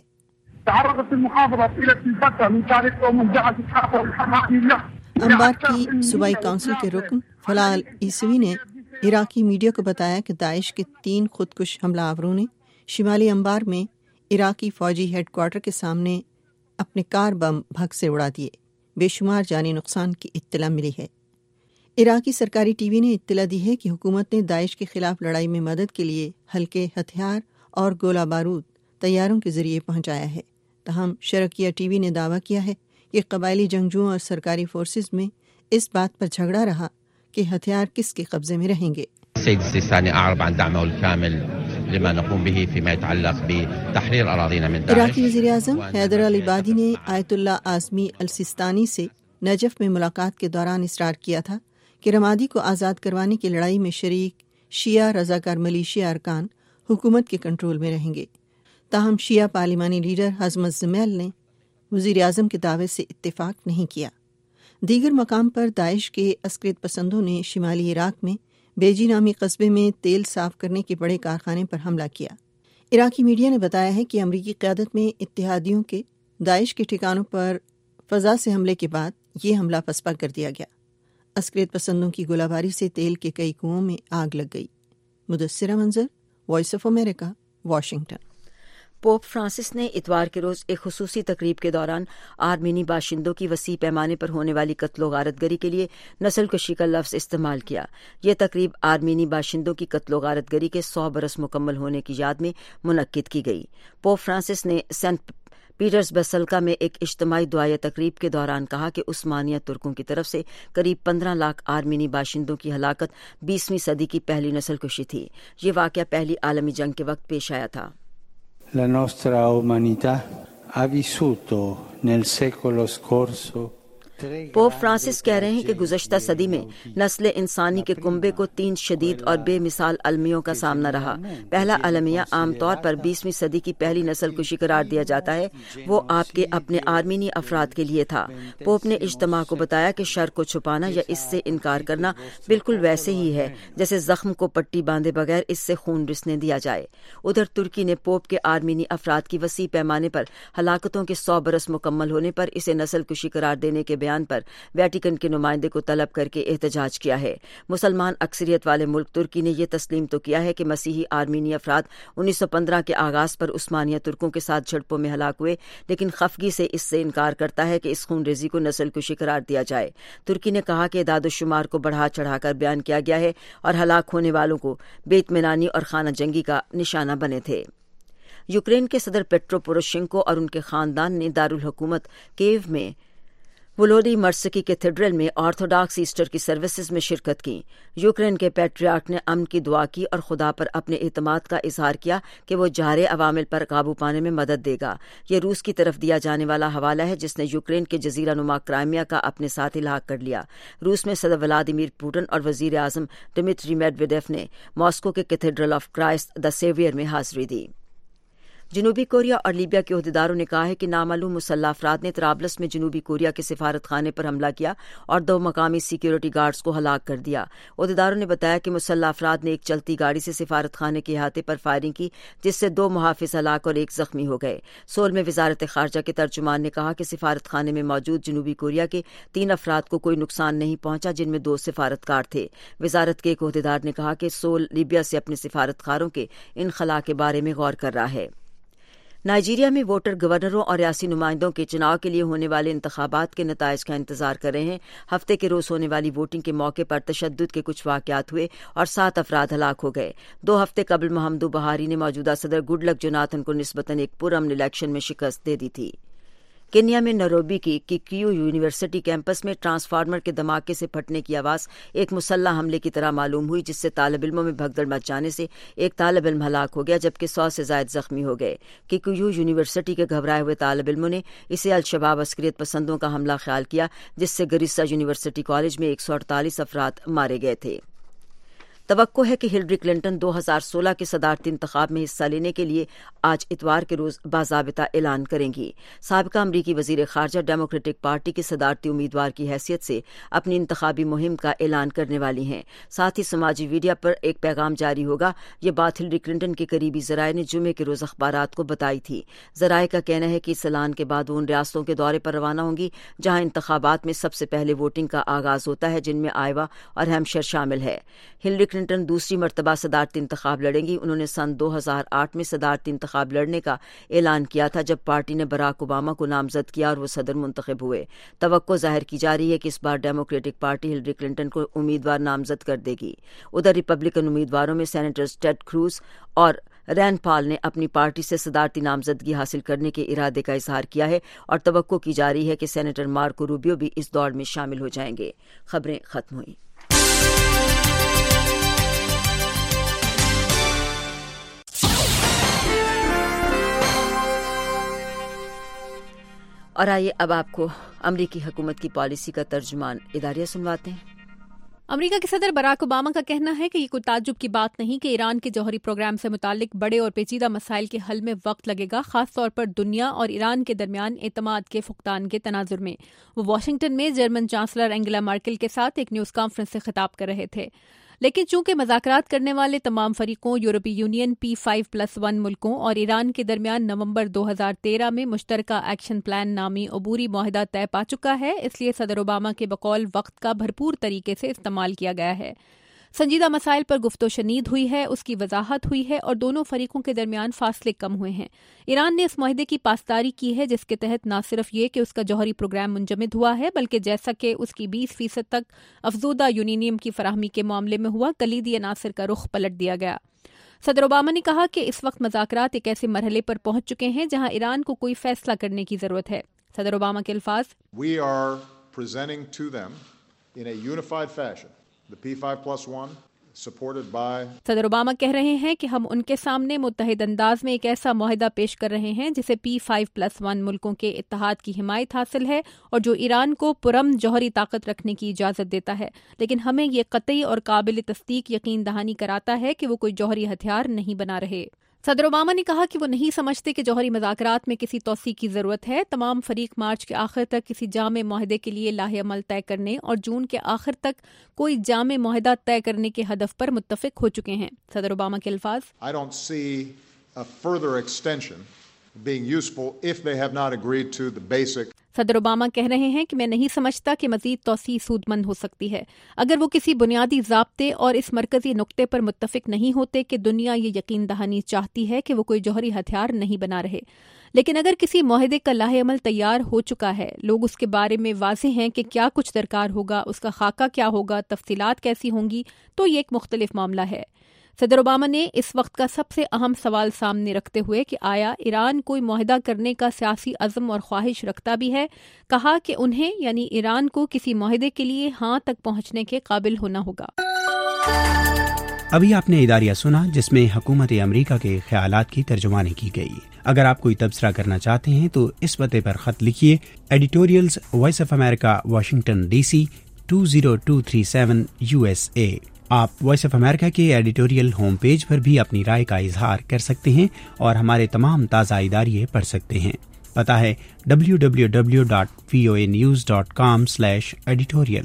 انبار کی صوبائی کونسل کے رکن فلال عیسوی نے عراقی میڈیا کو بتایا کہ داعش کے 3 خودکش حملہ آوروں نے شمالی انبار میں عراقی فوجی ہیڈ کوارٹر کے سامنے اپنے کار بم بھگ سے اڑا دیے۔ بے شمار جانی نقصان کی اطلاع ملی ہے۔ عراقی سرکاری ٹی وی نے اطلاع دی ہے کہ حکومت نے داعش کے خلاف لڑائی میں مدد کے لیے ہلکے ہتھیار اور گولہ بارود طیاروں کے ذریعے پہنچایا ہے۔ تاہم شرقیہ ٹی وی نے دعویٰ کیا ہے کہ قبائلی جنگجوؤں اور سرکاری فورسز میں اس بات پر جھگڑا رہا کہ ہتھیار کس کے قبضے میں رہیں گے۔ السيد السيستاني أعرب عن دعمه الكامل لما نقوم به فيما يتعلق بتحرير أراضينا من داعش۔ عراقی وزیر اعظم حیدر العبادی نے آیت اللہ اعظمی السیستانی سے نجف میں ملاقات کے دوران اصرار کیا تھا کہ رمادی کو آزاد کروانے کی لڑائی میں شریک شیعہ رضاکار ملیشیا ارکان حکومت کے کنٹرول میں رہیں گے۔ تاہم شیعہ پارلیمانی لیڈر حزم الزمیل نے وزیر اعظم کے دعوے سے اتفاق نہیں کیا۔ دیگر مقام پر داعش کے عسکریت پسندوں نے شمالی عراق میں بیجی نامی قصبے میں تیل صاف کرنے کے بڑے کارخانے پر حملہ کیا۔ عراقی میڈیا نے بتایا ہے کہ امریکی قیادت میں اتحادیوں کے داعش کے ٹھکانوں پر فضا سے حملے کے بعد یہ حملہ پسپا کر دیا گیا۔ عسکریت پسندوں کی گولہ باری سے تیل کے کئی کنووں میں آگ لگ گئی۔ Mudassira Manzar, Voice of America, Washington. Pope Francis نے اتوار کے روز ایک خصوصی تقریب کے دوران آرمینی باشندوں کی وسیع پیمانے پر ہونے والی قتل و غارت گری کے لیے نسل کشی کا لفظ استعمال کیا۔ یہ تقریب آرمینی باشندوں کی قتل و غارت گری کے 100 برس مکمل ہونے کی یاد میں منعقد کی گئی۔ پوپ فرانسس نے سینٹ پیٹرز بیسیلیکا میں ایک اجتماعی دعائیہ تقریب کے دوران کہا کہ عثمانیہ ترکوں کی طرف سے قریب 15 لاکھ آرمینی باشندوں کی ہلاکت 20ویں صدی کی پہلی نسل کشی تھی۔ یہ واقعہ پہلی عالمی جنگ کے وقت پیش آیا تھا۔ La nostra umanità ha vissuto nel secolo scorso Pope Francis کہہ رہے ہیں کہ گزشتہ صدی میں نسل انسانی کے کنبے کو 3 شدید اور بے مثال المیوں کا سامنا رہا۔ پہلا المیہ عام طور پر 20ویں صدی کی پہلی نسل کشی قرار دیا جاتا ہے، وہ آپ کے اپنے آرمینی افراد کے لیے تھا۔ پوپ نے اجتماع کو بتایا کہ شر کو چھپانا یا اس سے انکار کرنا بالکل ویسے ہی ہے جیسے زخم کو پٹی باندھے بغیر اس سے خون رسنے دیا جائے۔ ادھر ترکی نے پوپ کے آرمینی افراد کی وسیع پیمانے پر ہلاکتوں کے 100 برس مکمل ہونے پر اسے نسل کشی قرار دینے کے بیان بیان پر ویٹیکن کے نمائندے کو طلب کر کے احتجاج کیا ہے۔ مسلمان اکثریت والے ملک ترکی نے یہ تسلیم تو کیا ہے کہ مسیحی آرمینی افراد 1915 کے آغاز پر عثمانیہ ترکوں کے ساتھ جھڑپوں میں ہلاک ہوئے، لیکن خفگی سے اس سے انکار کرتا ہے کہ اس خون ریزی کو نسل کشی قرار دیا جائے۔ ترکی نے کہا کہ اعداد و شمار کو بڑھا چڑھا کر بیان کیا گیا ہے اور ہلاک ہونے والوں کو بے اطمینانی اور خانہ جنگی کا نشانہ بنے تھے۔ یوکرین کے صدر پیٹرو پوروشینکو اور ان کے خاندان نے دارالحکومت کیو میں ولودی مرسکی کیتھیڈرل میں آرتھوڈاکس ایسٹر کی سروسز میں شرکت کی۔ یوکرین کے پیٹریارک نے امن کی دعا کی اور خدا پر اپنے اعتماد کا اظہار کیا کہ وہ جارح عوامل پر قابو پانے میں مدد دے گا۔ یہ روس کی طرف دیا جانے والا حوالہ ہے جس نے یوکرین کے جزیرہ نما کرائمیا کا اپنے ساتھ الحاق کر لیا۔ روس میں صدر ولادیمیر پوٹن اور وزیر اعظم ڈمیٹری میڈویڈیف نے ماسکو کے Cathedral of Christ the Saviour میں حاضری دی۔ جنوبی کوریا اور لیبیا کے عہدیداروں نے کہا ہے کہ نامعلوم مسلح افراد نے طرابلس میں جنوبی کوریا کے سفارت خانے پر حملہ کیا اور 2 مقامی سیکیورٹی گارڈز کو ہلاک کر دیا۔ عہدیداروں نے بتایا کہ مسلح افراد نے ایک چلتی گاڑی سے سفارت خانے کے احاطے پر فائرنگ کی جس سے 2 محافظ ہلاک اور 1 زخمی ہو گئے۔ سول میں وزارت خارجہ کے ترجمان نے کہا کہ سفارت خانے میں موجود جنوبی کوریا کے 3 افراد کو کوئی نقصان نہیں پہنچا جن میں 2 سفارتکار تھے۔ وزارت کے ایک عہدیدار نے کہا کہ سول لیبیا سے اپنے سفارتکاروں کے انخلاء کے بارے میں غور کر رہا ہے۔ نائجیریا میں ووٹر گورنروں اور ریاستی نمائندوں کے چناؤ کے لیے ہونے والے انتخابات کے نتائج کا انتظار کر رہے ہیں۔ ہفتے کے روز ہونے والی ووٹنگ کے موقع پر تشدد کے کچھ واقعات ہوئے اور 7 افراد ہلاک ہو گئے۔ 2 ہفتے قبل محمدو بہاری نے موجودہ صدر گڈ لک جوناتھن کو نسبتاً ایک پرامن الیکشن میں شکست دے دی تھی۔ کینیا میں نیروبی کی کیکیو یونیورسٹی کیمپس میں ٹرانسفارمر کے دھماکے سے پھٹنے کی آواز ایک مسلح حملے کی طرح معلوم ہوئی جس سے طالب علموں میں بھگدڑ مچ جانے سے ایک طالب علم ہلاک ہو گیا جبکہ 100 سے زائد زخمی ہو گئے۔ کیکیو یونیورسٹی کے گھبرائے ہوئے طالب علموں نے اسے الشباب عسکریت پسندوں کا حملہ خیال کیا جس سے گریسا یونیورسٹی کالج میں 148 افراد مارے گئے تھے۔ توقع ہے کہ ہلری کلنٹن 2016 کے صدارتی انتخاب میں حصہ لینے کے لیے آج اتوار کے روز باضابطہ اعلان کریں گی۔ سابقہ امریکی وزیر خارجہ ڈیموکریٹک پارٹی کی صدارتی امیدوار کی حیثیت سے اپنی انتخابی مہم کا اعلان کرنے والی ہیں۔ ساتھ ہی سماجی میڈیا پر ایک پیغام جاری ہوگا۔ یہ بات ہلری کلنٹن کے قریبی ذرائع نے جمعے کے روز اخبارات کو بتائی تھی۔ ذرائع کا کہنا ہے کہ اس اعلان کے بعد وہ ان ریاستوں کے دورے پر روانہ ہوں گی جہاں انتخابات میں سب سے پہلے ووٹنگ کا آغاز ہوتا ہے جن میں آئیوا اور ہیمپشائر شامل ہے۔ ہلری کلنٹن دوسری مرتبہ صدارتی انتخاب لڑیں گی۔ انہوں نے سن 2008 میں صدارتی انتخاب لڑنے کا اعلان کیا تھا جب پارٹی نے براک اوباما کو نامزد کیا اور وہ صدر منتخب ہوئے۔ توقع ظاہر کی جا رہی ہے کہ اس بار ڈیموکریٹک پارٹی ہلری کلنٹن کو امیدوار نامزد کر دے گی۔ ادھر ریپبلکن امیدواروں میں سینیٹرز ٹیڈ کروز اور رین پال نے اپنی پارٹی سے صدارتی نامزدگی حاصل کرنے کے ارادے کا اظہار کیا ہے اور توقع کی جا رہی ہے کہ سینیٹر مارکو روبیو بھی اس دوڑ میں شامل ہو جائیں گے۔ خبریں ختم ہوئیں۔ اور آئیے اب آپ کو امریکی حکومت کی پالیسی کا ترجمان اداریہ سنواتے ہیں۔ امریکہ کے صدر براک اوباما کا کہنا ہے کہ یہ کوئی تعجب کی بات نہیں کہ ایران کے جوہری پروگرام سے متعلق بڑے اور پیچیدہ مسائل کے حل میں وقت لگے گا، خاص طور پر دنیا اور ایران کے درمیان اعتماد کے فقدان کے تناظر میں۔ وہ واشنگٹن میں جرمن چانسلر اینگلا مرکل کے ساتھ ایک نیوز کانفرنس سے خطاب کر رہے تھے۔ لیکن چونکہ مذاکرات کرنے والے تمام فریقوں یورپی یونین P5+1 ملکوں اور ایران کے درمیان نومبر 2013 میں مشترکہ ایکشن پلان نامی عبوری معاہدہ طے پا چکا ہے، اس لیے صدر اوباما کے بقول وقت کا بھرپور طریقے سے استعمال کیا گیا ہے۔ سنجیدہ مسائل پر گفت و شنید ہوئی ہے، اس کی وضاحت ہوئی ہے اور دونوں فریقوں کے درمیان فاصلے کم ہوئے ہیں۔ ایران نے اس معاہدے کی پاسداری کی ہے جس کے تحت نہ صرف یہ کہ اس کا جوہری پروگرام منجمد ہوا ہے بلکہ جیسا کہ اس کی 20% تک افزودہ یورینیم کی فراہمی کے معاملے میں ہوا، کلیدی عناصر کا رخ پلٹ دیا گیا۔ صدر اوباما نے کہا کہ اس وقت مذاکرات ایک ایسے مرحلے پر پہنچ چکے ہیں جہاں ایران کو کوئی فیصلہ کرنے کی ضرورت ہے۔ صدر اوباما کے الفاظ: We are presenting to them in a unified fashion the P5+1 supported by صدر اوباما کہہ رہے ہیں کہ ہم ان کے سامنے متحد انداز میں ایک ایسا معاہدہ پیش کر رہے ہیں جسے P5+1 ملکوں کے اتحاد کی حمایت حاصل ہے اور جو ایران کو پرامن جوہری طاقت رکھنے کی اجازت دیتا ہے، لیکن ہمیں یہ قطعی اور قابل تصدیق یقین دہانی کراتا ہے کہ وہ کوئی جوہری ہتھیار نہیں بنا رہے۔ صدر اوباما نے کہا کہ وہ نہیں سمجھتے کہ جوہری مذاکرات میں کسی توسیع کی ضرورت ہے۔ تمام فریق مارچ کے آخر تک کسی جامع معاہدے کے لیے لاہ عمل طے کرنے اور جون کے آخر تک کوئی جامع معاہدہ طے کرنے کے ہدف پر متفق ہو چکے ہیں۔ صدر اوباما کے الفاظ: I don't see a further extension being useful if they have not agreed to the basic صدر اوباما کہہ رہے ہیں کہ میں نہیں سمجھتا کہ مزید توسیع سودمند ہو سکتی ہے اگر وہ کسی بنیادی ضابطے اور اس مرکزی نقطے پر متفق نہیں ہوتے کہ دنیا یہ یقین دہانی چاہتی ہے کہ وہ کوئی جوہری ہتھیار نہیں بنا رہے. لیکن اگر کسی معاہدے کا لاہ عمل تیار ہو چکا ہے، لوگ اس کے بارے میں واضح ہیں کہ کیا کچھ درکار ہوگا، اس کا خاکہ کیا ہوگا، تفصیلات کیسی ہوں گی، تو یہ ایک مختلف معاملہ ہے. صدر اوباما نے اس وقت کا سب سے اہم سوال سامنے رکھتے ہوئے کہ آیا ایران کوئی معاہدہ کرنے کا سیاسی عزم اور خواہش رکھتا بھی ہے، کہا کہ انہیں یعنی ایران کو کسی معاہدے کے لیے ہاں تک پہنچنے کے قابل ہونا ہوگا. ابھی آپ نے اداریہ سنا جس میں حکومت امریکہ کے خیالات کی ترجمانی کی گئی. اگر آپ کوئی تبصرہ کرنا چاہتے ہیں تو اس پتے پر خط لکھیے editorials Voice of America Washington DC 20237 USA. آپ وائس آف امریکہ کے ایڈیٹوریل ہوم پیج پر بھی اپنی رائے کا اظہار کر سکتے ہیں اور ہمارے تمام تازہ اداریے پڑھ سکتے ہیں. پتہ ہے www.voanews.com/editorial.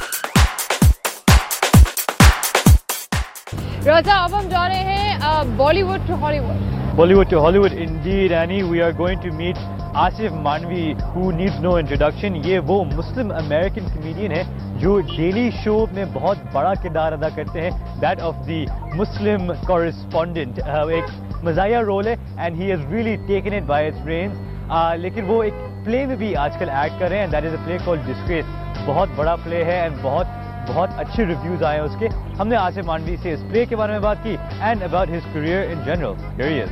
رضا اب ہم جا رہے ہیں Bollywood to Hollywood. Bollywood to Hollywood, indeed, Annie. We are going to meet Asif Manvi, who needs no introduction. یہ وہ مسلم امریکن کمیڈین ہے جو ڈیلی شو میں بہت بڑا کردار ادا کرتے ہیں, that of the Muslim correspondent. ایک مزاحیہ رول ہے and he has really taken it by its reins. لیکن وہ ایک پلے میں بھی آج کل ایکٹ کر رہے ہیں and that is a play called Disgrace. بہت بڑا پلے ہے and بہت اچھے ریویوز آئے ہیں اس کے. ہم نے آصف مانوی سے اس پلے کے بارے میں بات کی and about his career in general. Here he is.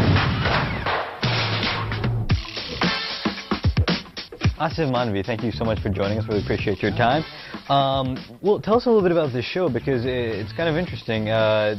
Asif Manvi, thank you so much for joining us. Really appreciate your time. Well, tell us a little bit about this show because it's kind of interesting.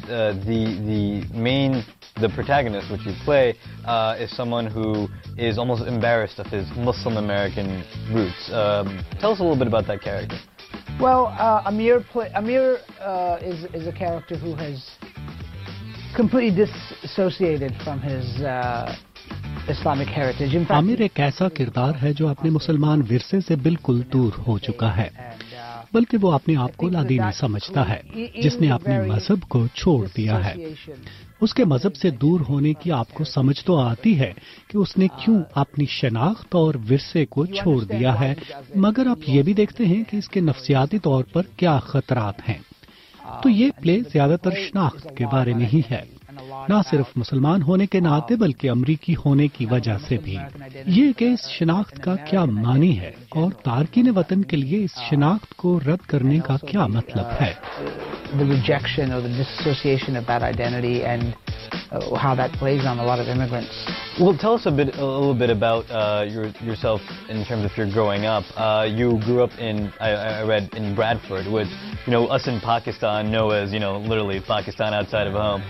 The protagonist, which you play, is someone who is almost embarrassed of his Muslim American roots. Tell us a little bit about that character. Well, Amir is a character who has completely disassociated from his Islamic heritage. In fact, Aamir ایک ایسا کردار ہے جو اپنے مسلمان ورثے سے بالکل دور ہو چکا ہے, بلکہ وہ اپنے آپ کو لادینی سمجھتا ہے جس نے اپنے مذہب کو چھوڑ دیا ہے. اس کے مذہب سے دور ہونے کی آپ کو سمجھ تو آتی ہے کہ اس نے کیوں اپنی شناخت اور ورثے کو چھوڑ دیا ہے, مگر آپ یہ بھی دیکھتے ہیں کہ اس کے نفسیاتی طور پر کیا خطرات ہیں. تو یہ پلے زیادہ تر شناخت کے بارے میں ہی ہے, نہ صرف مسلمان ہونے کے ناطے بلکہ امریکی ہونے کی وجہ سے بھی. یہ کہ اس شناخت کا کیا معنی ہے اور تارکین وطن کے لیے اس شناخت کو رد کرنے کا کیا مطلب ہے. The rejection or the disassociation of that identity and how that plays on a lot of immigrants. Well, tell us a little bit about yourself in terms of your growing up. You grew up I read in Bradford, which us in Pakistan know as literally Pakistan outside of home.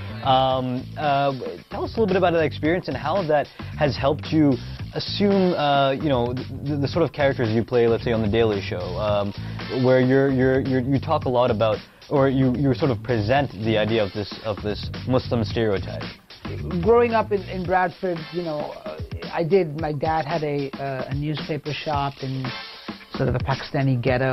Tell us a little bit about that experience and how that has helped you assume the sort of characters you play, let's say on the Daily Show, where you talk a lot about, or you sort of present the idea of this Muslim stereotype. Growing up in Bradford, my dad had a newspaper shop in sort of a Pakistani ghetto,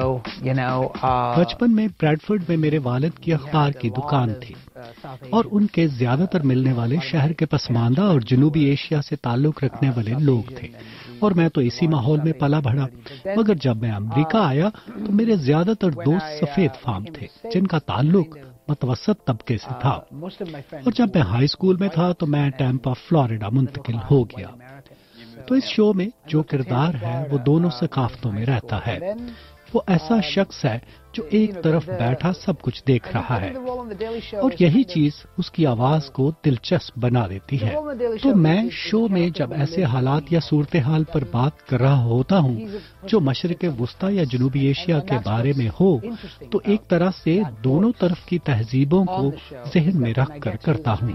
بچپن میں Bradford میں میرے والد کی اخبار کی دکان تھی اور ان کے زیادہ تر ملنے والے شہر کے پسماندہ اور جنوبی ایشیا سے تعلق رکھنے والے لوگ تھے, اور میں تو اسی ماحول میں پلا بڑھا. مگر جب میں امریکہ آیا تو میرے زیادہ تر دوست سفید فام تھے جن کا تعلق متوسط طبقے سے تھا, اور جب میں ہائی اسکول میں تھا تو میں ٹیمپا فلوریڈا منتقل ہو گیا. تو اس شو میں جو کردار ہے وہ دونوں ثقافتوں میں رہتا ہے. وہ ایسا شخص ہے جو ایک طرف بیٹھا سب کچھ دیکھ رہا ہے, اور یہی چیز اس کی آواز کو دلچسپ بنا دیتی ہے. تو میں شو میں جب ایسے حالات یا صورتحال پر بات کر رہا ہوتا ہوں جو مشرق وسطی یا جنوبی ایشیا کے بارے میں ہو, تو ایک طرح سے دونوں طرف کی تہذیبوں کو ذہن میں رکھ کر کرتا ہوں.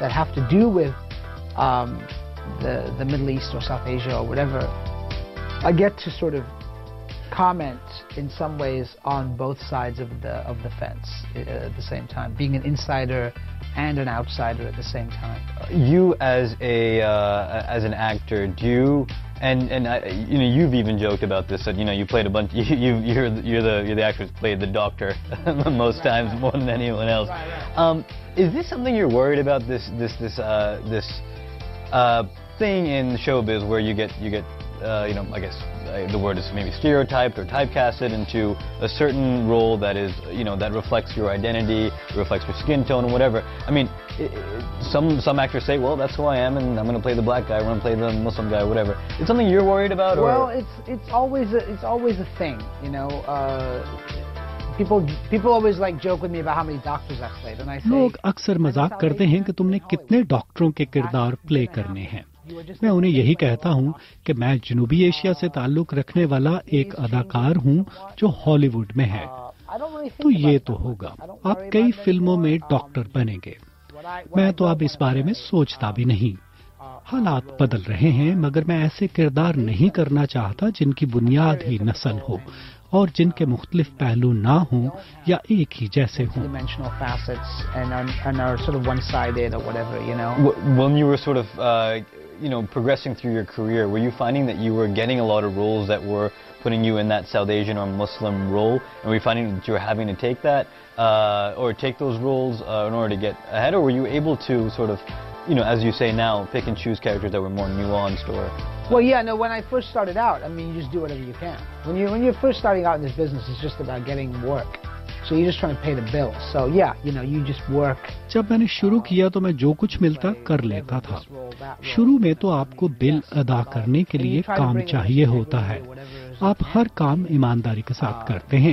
The Middle East or South Asia or whatever, I get to sort of comment in some ways on both sides of the fence at the same time, being an insider and an outsider at the same time. You as an actor, do you and you've even joked about this, that you played a bunch, you're the actor who's played the doctor most times more than anyone else. Is this something you're worried about, this thing in showbiz where you get I guess the word is maybe stereotyped or typecasted into a certain role that is, that reflects your identity, reflects your skin tone and whatever. I mean, some actors say, well, that's who I am, and I'm going to play the black guy, I'm going to play the Muslim guy, whatever. It's something you're worried about, or? Well, it's always a thing, People always joke with me about how many doctors I've played, and I say. लोग अक्सर मजाक करते हैं कि तुमने कितने डॉक्टरों के किरदार प्ले करने हैं। मैं उन्हें यही कहता हूं कि मैं जनूबी एशिया से ताल्लुक रखने वाला एक अदाकार हूं जो हॉलीवुड में है। तो ये तो होगा, आप कई फिल्मों में डॉक्टर बनेंगे। मैं तो अब इस बारे में सोचता भी नहीं। हालात बदल रहे हैं, मगर मैं ऐसे किरदार नहीं करना चाहता जिनकी बुनियाद ही नस्ल हो और जिनके मुख्तलिफ पहलू ना हों या एक ही जैसे हों। When you were sort of, progressing through your career, were you finding that you were getting a lot of roles that were putting you in that South Asian or Muslim role, and were you finding that you were having to take that, or take those roles in order to get ahead, or were you able to sort of, as you say now, pick and choose characters that were more nuanced or? Well, yeah, no, when I first started out, you just do whatever you can. When you're first starting out in this business, it's just about getting work. So you're just trying to pay the bills. So yeah, you just work. जब मैंने शुरू किया तो मैं जो कुछ मिलता कर लेता था। शुरू में तो आपको बिल अदा करने के लिए काम चाहिए होता है। आप हर काम ईमानदारी के साथ करते हैं।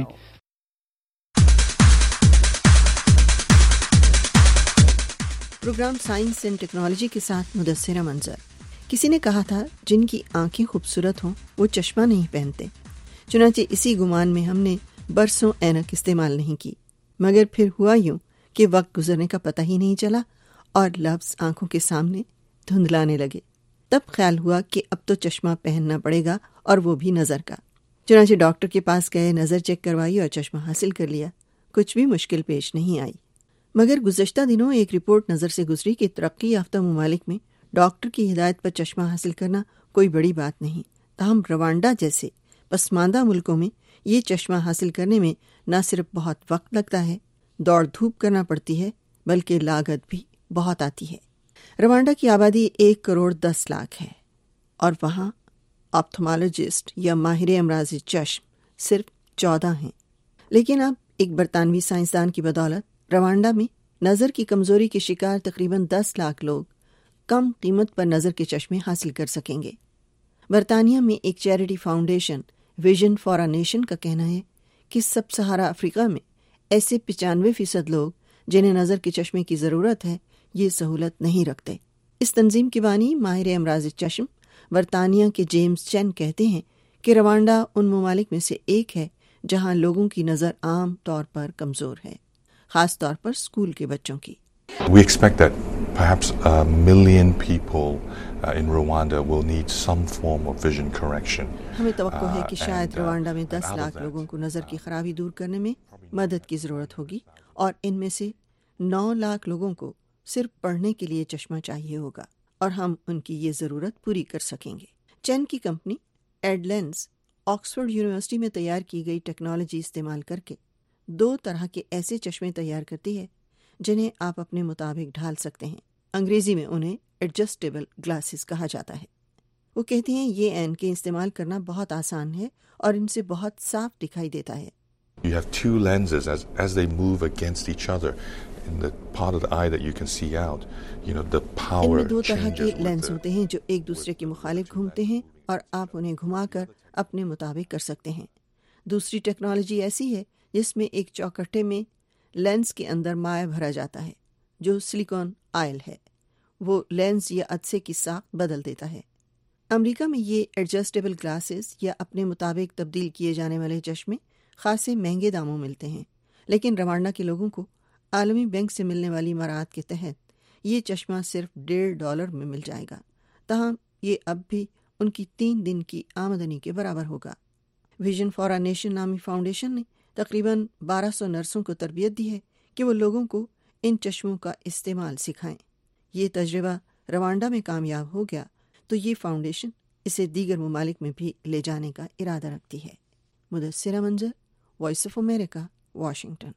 प्रोग्राम साइंस एंड टेक्नोलॉजी के साथ मुदस्सिरा मंजर। किसी ने कहा था जिनकी आंखें खूबसूरत हों वो चश्मा नहीं पहनते। चुनांचे इसी गुमान में हमने बरसों ऐनक इस्तेमाल नहीं की, मगर फिर हुआ यूं कि वक्त गुजरने का पता ही नहीं चला और लफ्ज़ आंखों के सामने धुंधलाने लगे। तब ख्याल हुआ कि अब तो चश्मा पहनना पड़ेगा, और वो भी नज़र का। चुनांचे डॉक्टर के पास गए, नज़र चेक करवाई और चश्मा हासिल कर लिया। कुछ भी मुश्किल पेश नहीं आई। मगर गुज़श्ता दिनों एक रिपोर्ट नज़र से गुजरी कि तरक्की याफ्ता ममालिक में डॉक्टर की हिदायत पर चश्मा हासिल करना कोई बड़ी बात नहीं। ताहम रवांडा जैसे पसमानदा मुल्कों में ये चश्मा हासिल करने में न सिर्फ बहुत वक्त लगता है, दौड़ धूप करना पड़ती है, बल्कि लागत भी बहुत आती है। रवांडा की आबादी 1 करोड़ 10 लाख है और वहाँ ऑप्थोमोलॉजिस्ट या माहिर अमराज़ चश्म सिर्फ 14 हैं। लेकिन अब एक बरतानवी साइंसदान की बदौलत रवांडा में नज़र की कमज़ोरी के शिकार तकरीबन 10 लाख लोग कम कीमत पर नज़र के चश्मे हासिल कर सकेंगे। बरतानिया में एक charity foundation Vision for a Nation का कहना है कि सब सहारा अफ्रीका में ऐसे 95% लोग जिन्हें नज़र के चश्मे की ज़रूरत है ये सहूलत नहीं रखते। इस तंजीम के बानी माहिर अमराज़ चश्म बरतानिया के जेम्स चैन कहते हैं कि रवांडा उन ममालिक में से एक है जहां लोगों की नज़र आम तौर पर कमज़ोर है, ख़ास तौर पर स्कूल के बच्चों की। We expect that perhaps 1 million people in Rwanda will need some form of vision correction. हमें तवक्को है कि शायद रवांडा में 10 लाख लोगों को नज़र की खराबी दूर करने में मदद की ज़रूरत होगी और इनमें से 9 लाख लोगों को सिर्फ पढ़ने के लिए चश्मा चाहिए होगा और हम उनकी ये ज़रूरत पूरी कर सकेंगे। चैन की कंपनी एडलेंस ऑक्सफोर्ड यूनिवर्सिटी में तैयार की गई टेक्नोलॉजी इस्तेमाल करके 2 तरह के ऐसे चश्मे तैयार करती है जिन्हें आप अपने मुताबिक ढाल सकते हैं। अंग्रेजी में उन्हें एडजस्टेबल ग्लासेस कहा जाता है। वो कहती हैं ये ऐनकें इस्तेमाल करना बहुत आसान है और इनसे बहुत साफ दिखाई देता है। You have 2 lenses as they move against each other in the part of the eye that you can see out. The power इनमें 2 तरह के लेंस होते हैं जो एक दूसरे के मुखालिफ घूमते हैं और आप उन्हें घुमाकर अपने मुताबिक कर सकते हैं। दूसरी टेक्नोलॉजी ऐसी है जिसमें एक चौकट्टे में लेंस के अंदर माया भरा जाता है जो सिलिकॉन आयल है। वो लेंस या अदसे की साख बदल देता है। अमेरिका में ये एडजस्टेबल ग्लासेस या अपने मुताबिक तब्दील किए जाने वाले चश्मे खासे महंगे दामों मिलते हैं, लेकिन रवांडा के लोगों को आलमी बैंक से मिलने वाली मराहत के तहत ये चश्मा सिर्फ $1.5 में मिल जाएगा। ताहम ये अब भी उनकी 3 दिन की आमदनी के बराबर होगा। विजन फॉर अ नेशन नामी फाउंडेशन ने तकरीबन 1200 नर्सों को तरबियत दी है कि वो लोगों को इन चश्मों का इस्तेमाल सिखाएं। ये तजर्बा रवांडा में कामयाब हो गया तो ये फाउंडेशन इसे दीगर ममालिक में भी ले जाने का इरादा रखती है। मुदस्सिरा मंजर, वॉइस ऑफ अमेरिका, वाशिंगटन।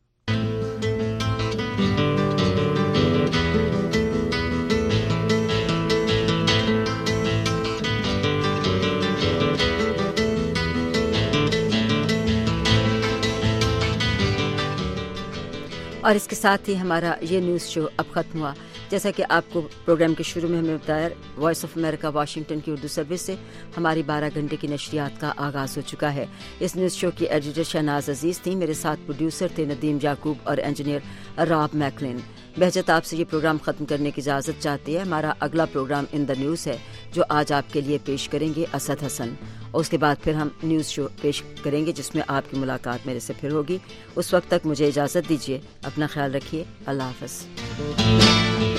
اور اس کے ساتھ ہی ہمارا یہ نیوز شو اب ختم ہوا. جیسا کہ آپ کو پروگرام کے شروع میں ہمیں بتایا، وائس آف امریکہ واشنگٹن کی اردو سروس سے ہماری 12 گھنٹے کی نشریات کا آغاز ہو چکا ہے. اس نیوز شو کی ایڈیٹر شہناز عزیز تھی، میرے ساتھ پروڈیوسر تھے ندیم یعقوب اور انجینئر راب میکلین. بہجت آپ سے یہ پروگرام ختم کرنے کی اجازت چاہتی ہے. ہمارا اگلا پروگرام ان دا نیوز ہے جو آج آپ کے لیے پیش کریں گے اسد حسن، اور اس کے بعد پھر ہم نیوز شو پیش کریں گے جس میں آپ کی ملاقات میرے سے پھر ہوگی. اس وقت تک مجھے اجازت دیجیے. اپنا خیال رکھیے. اللہ حافظ.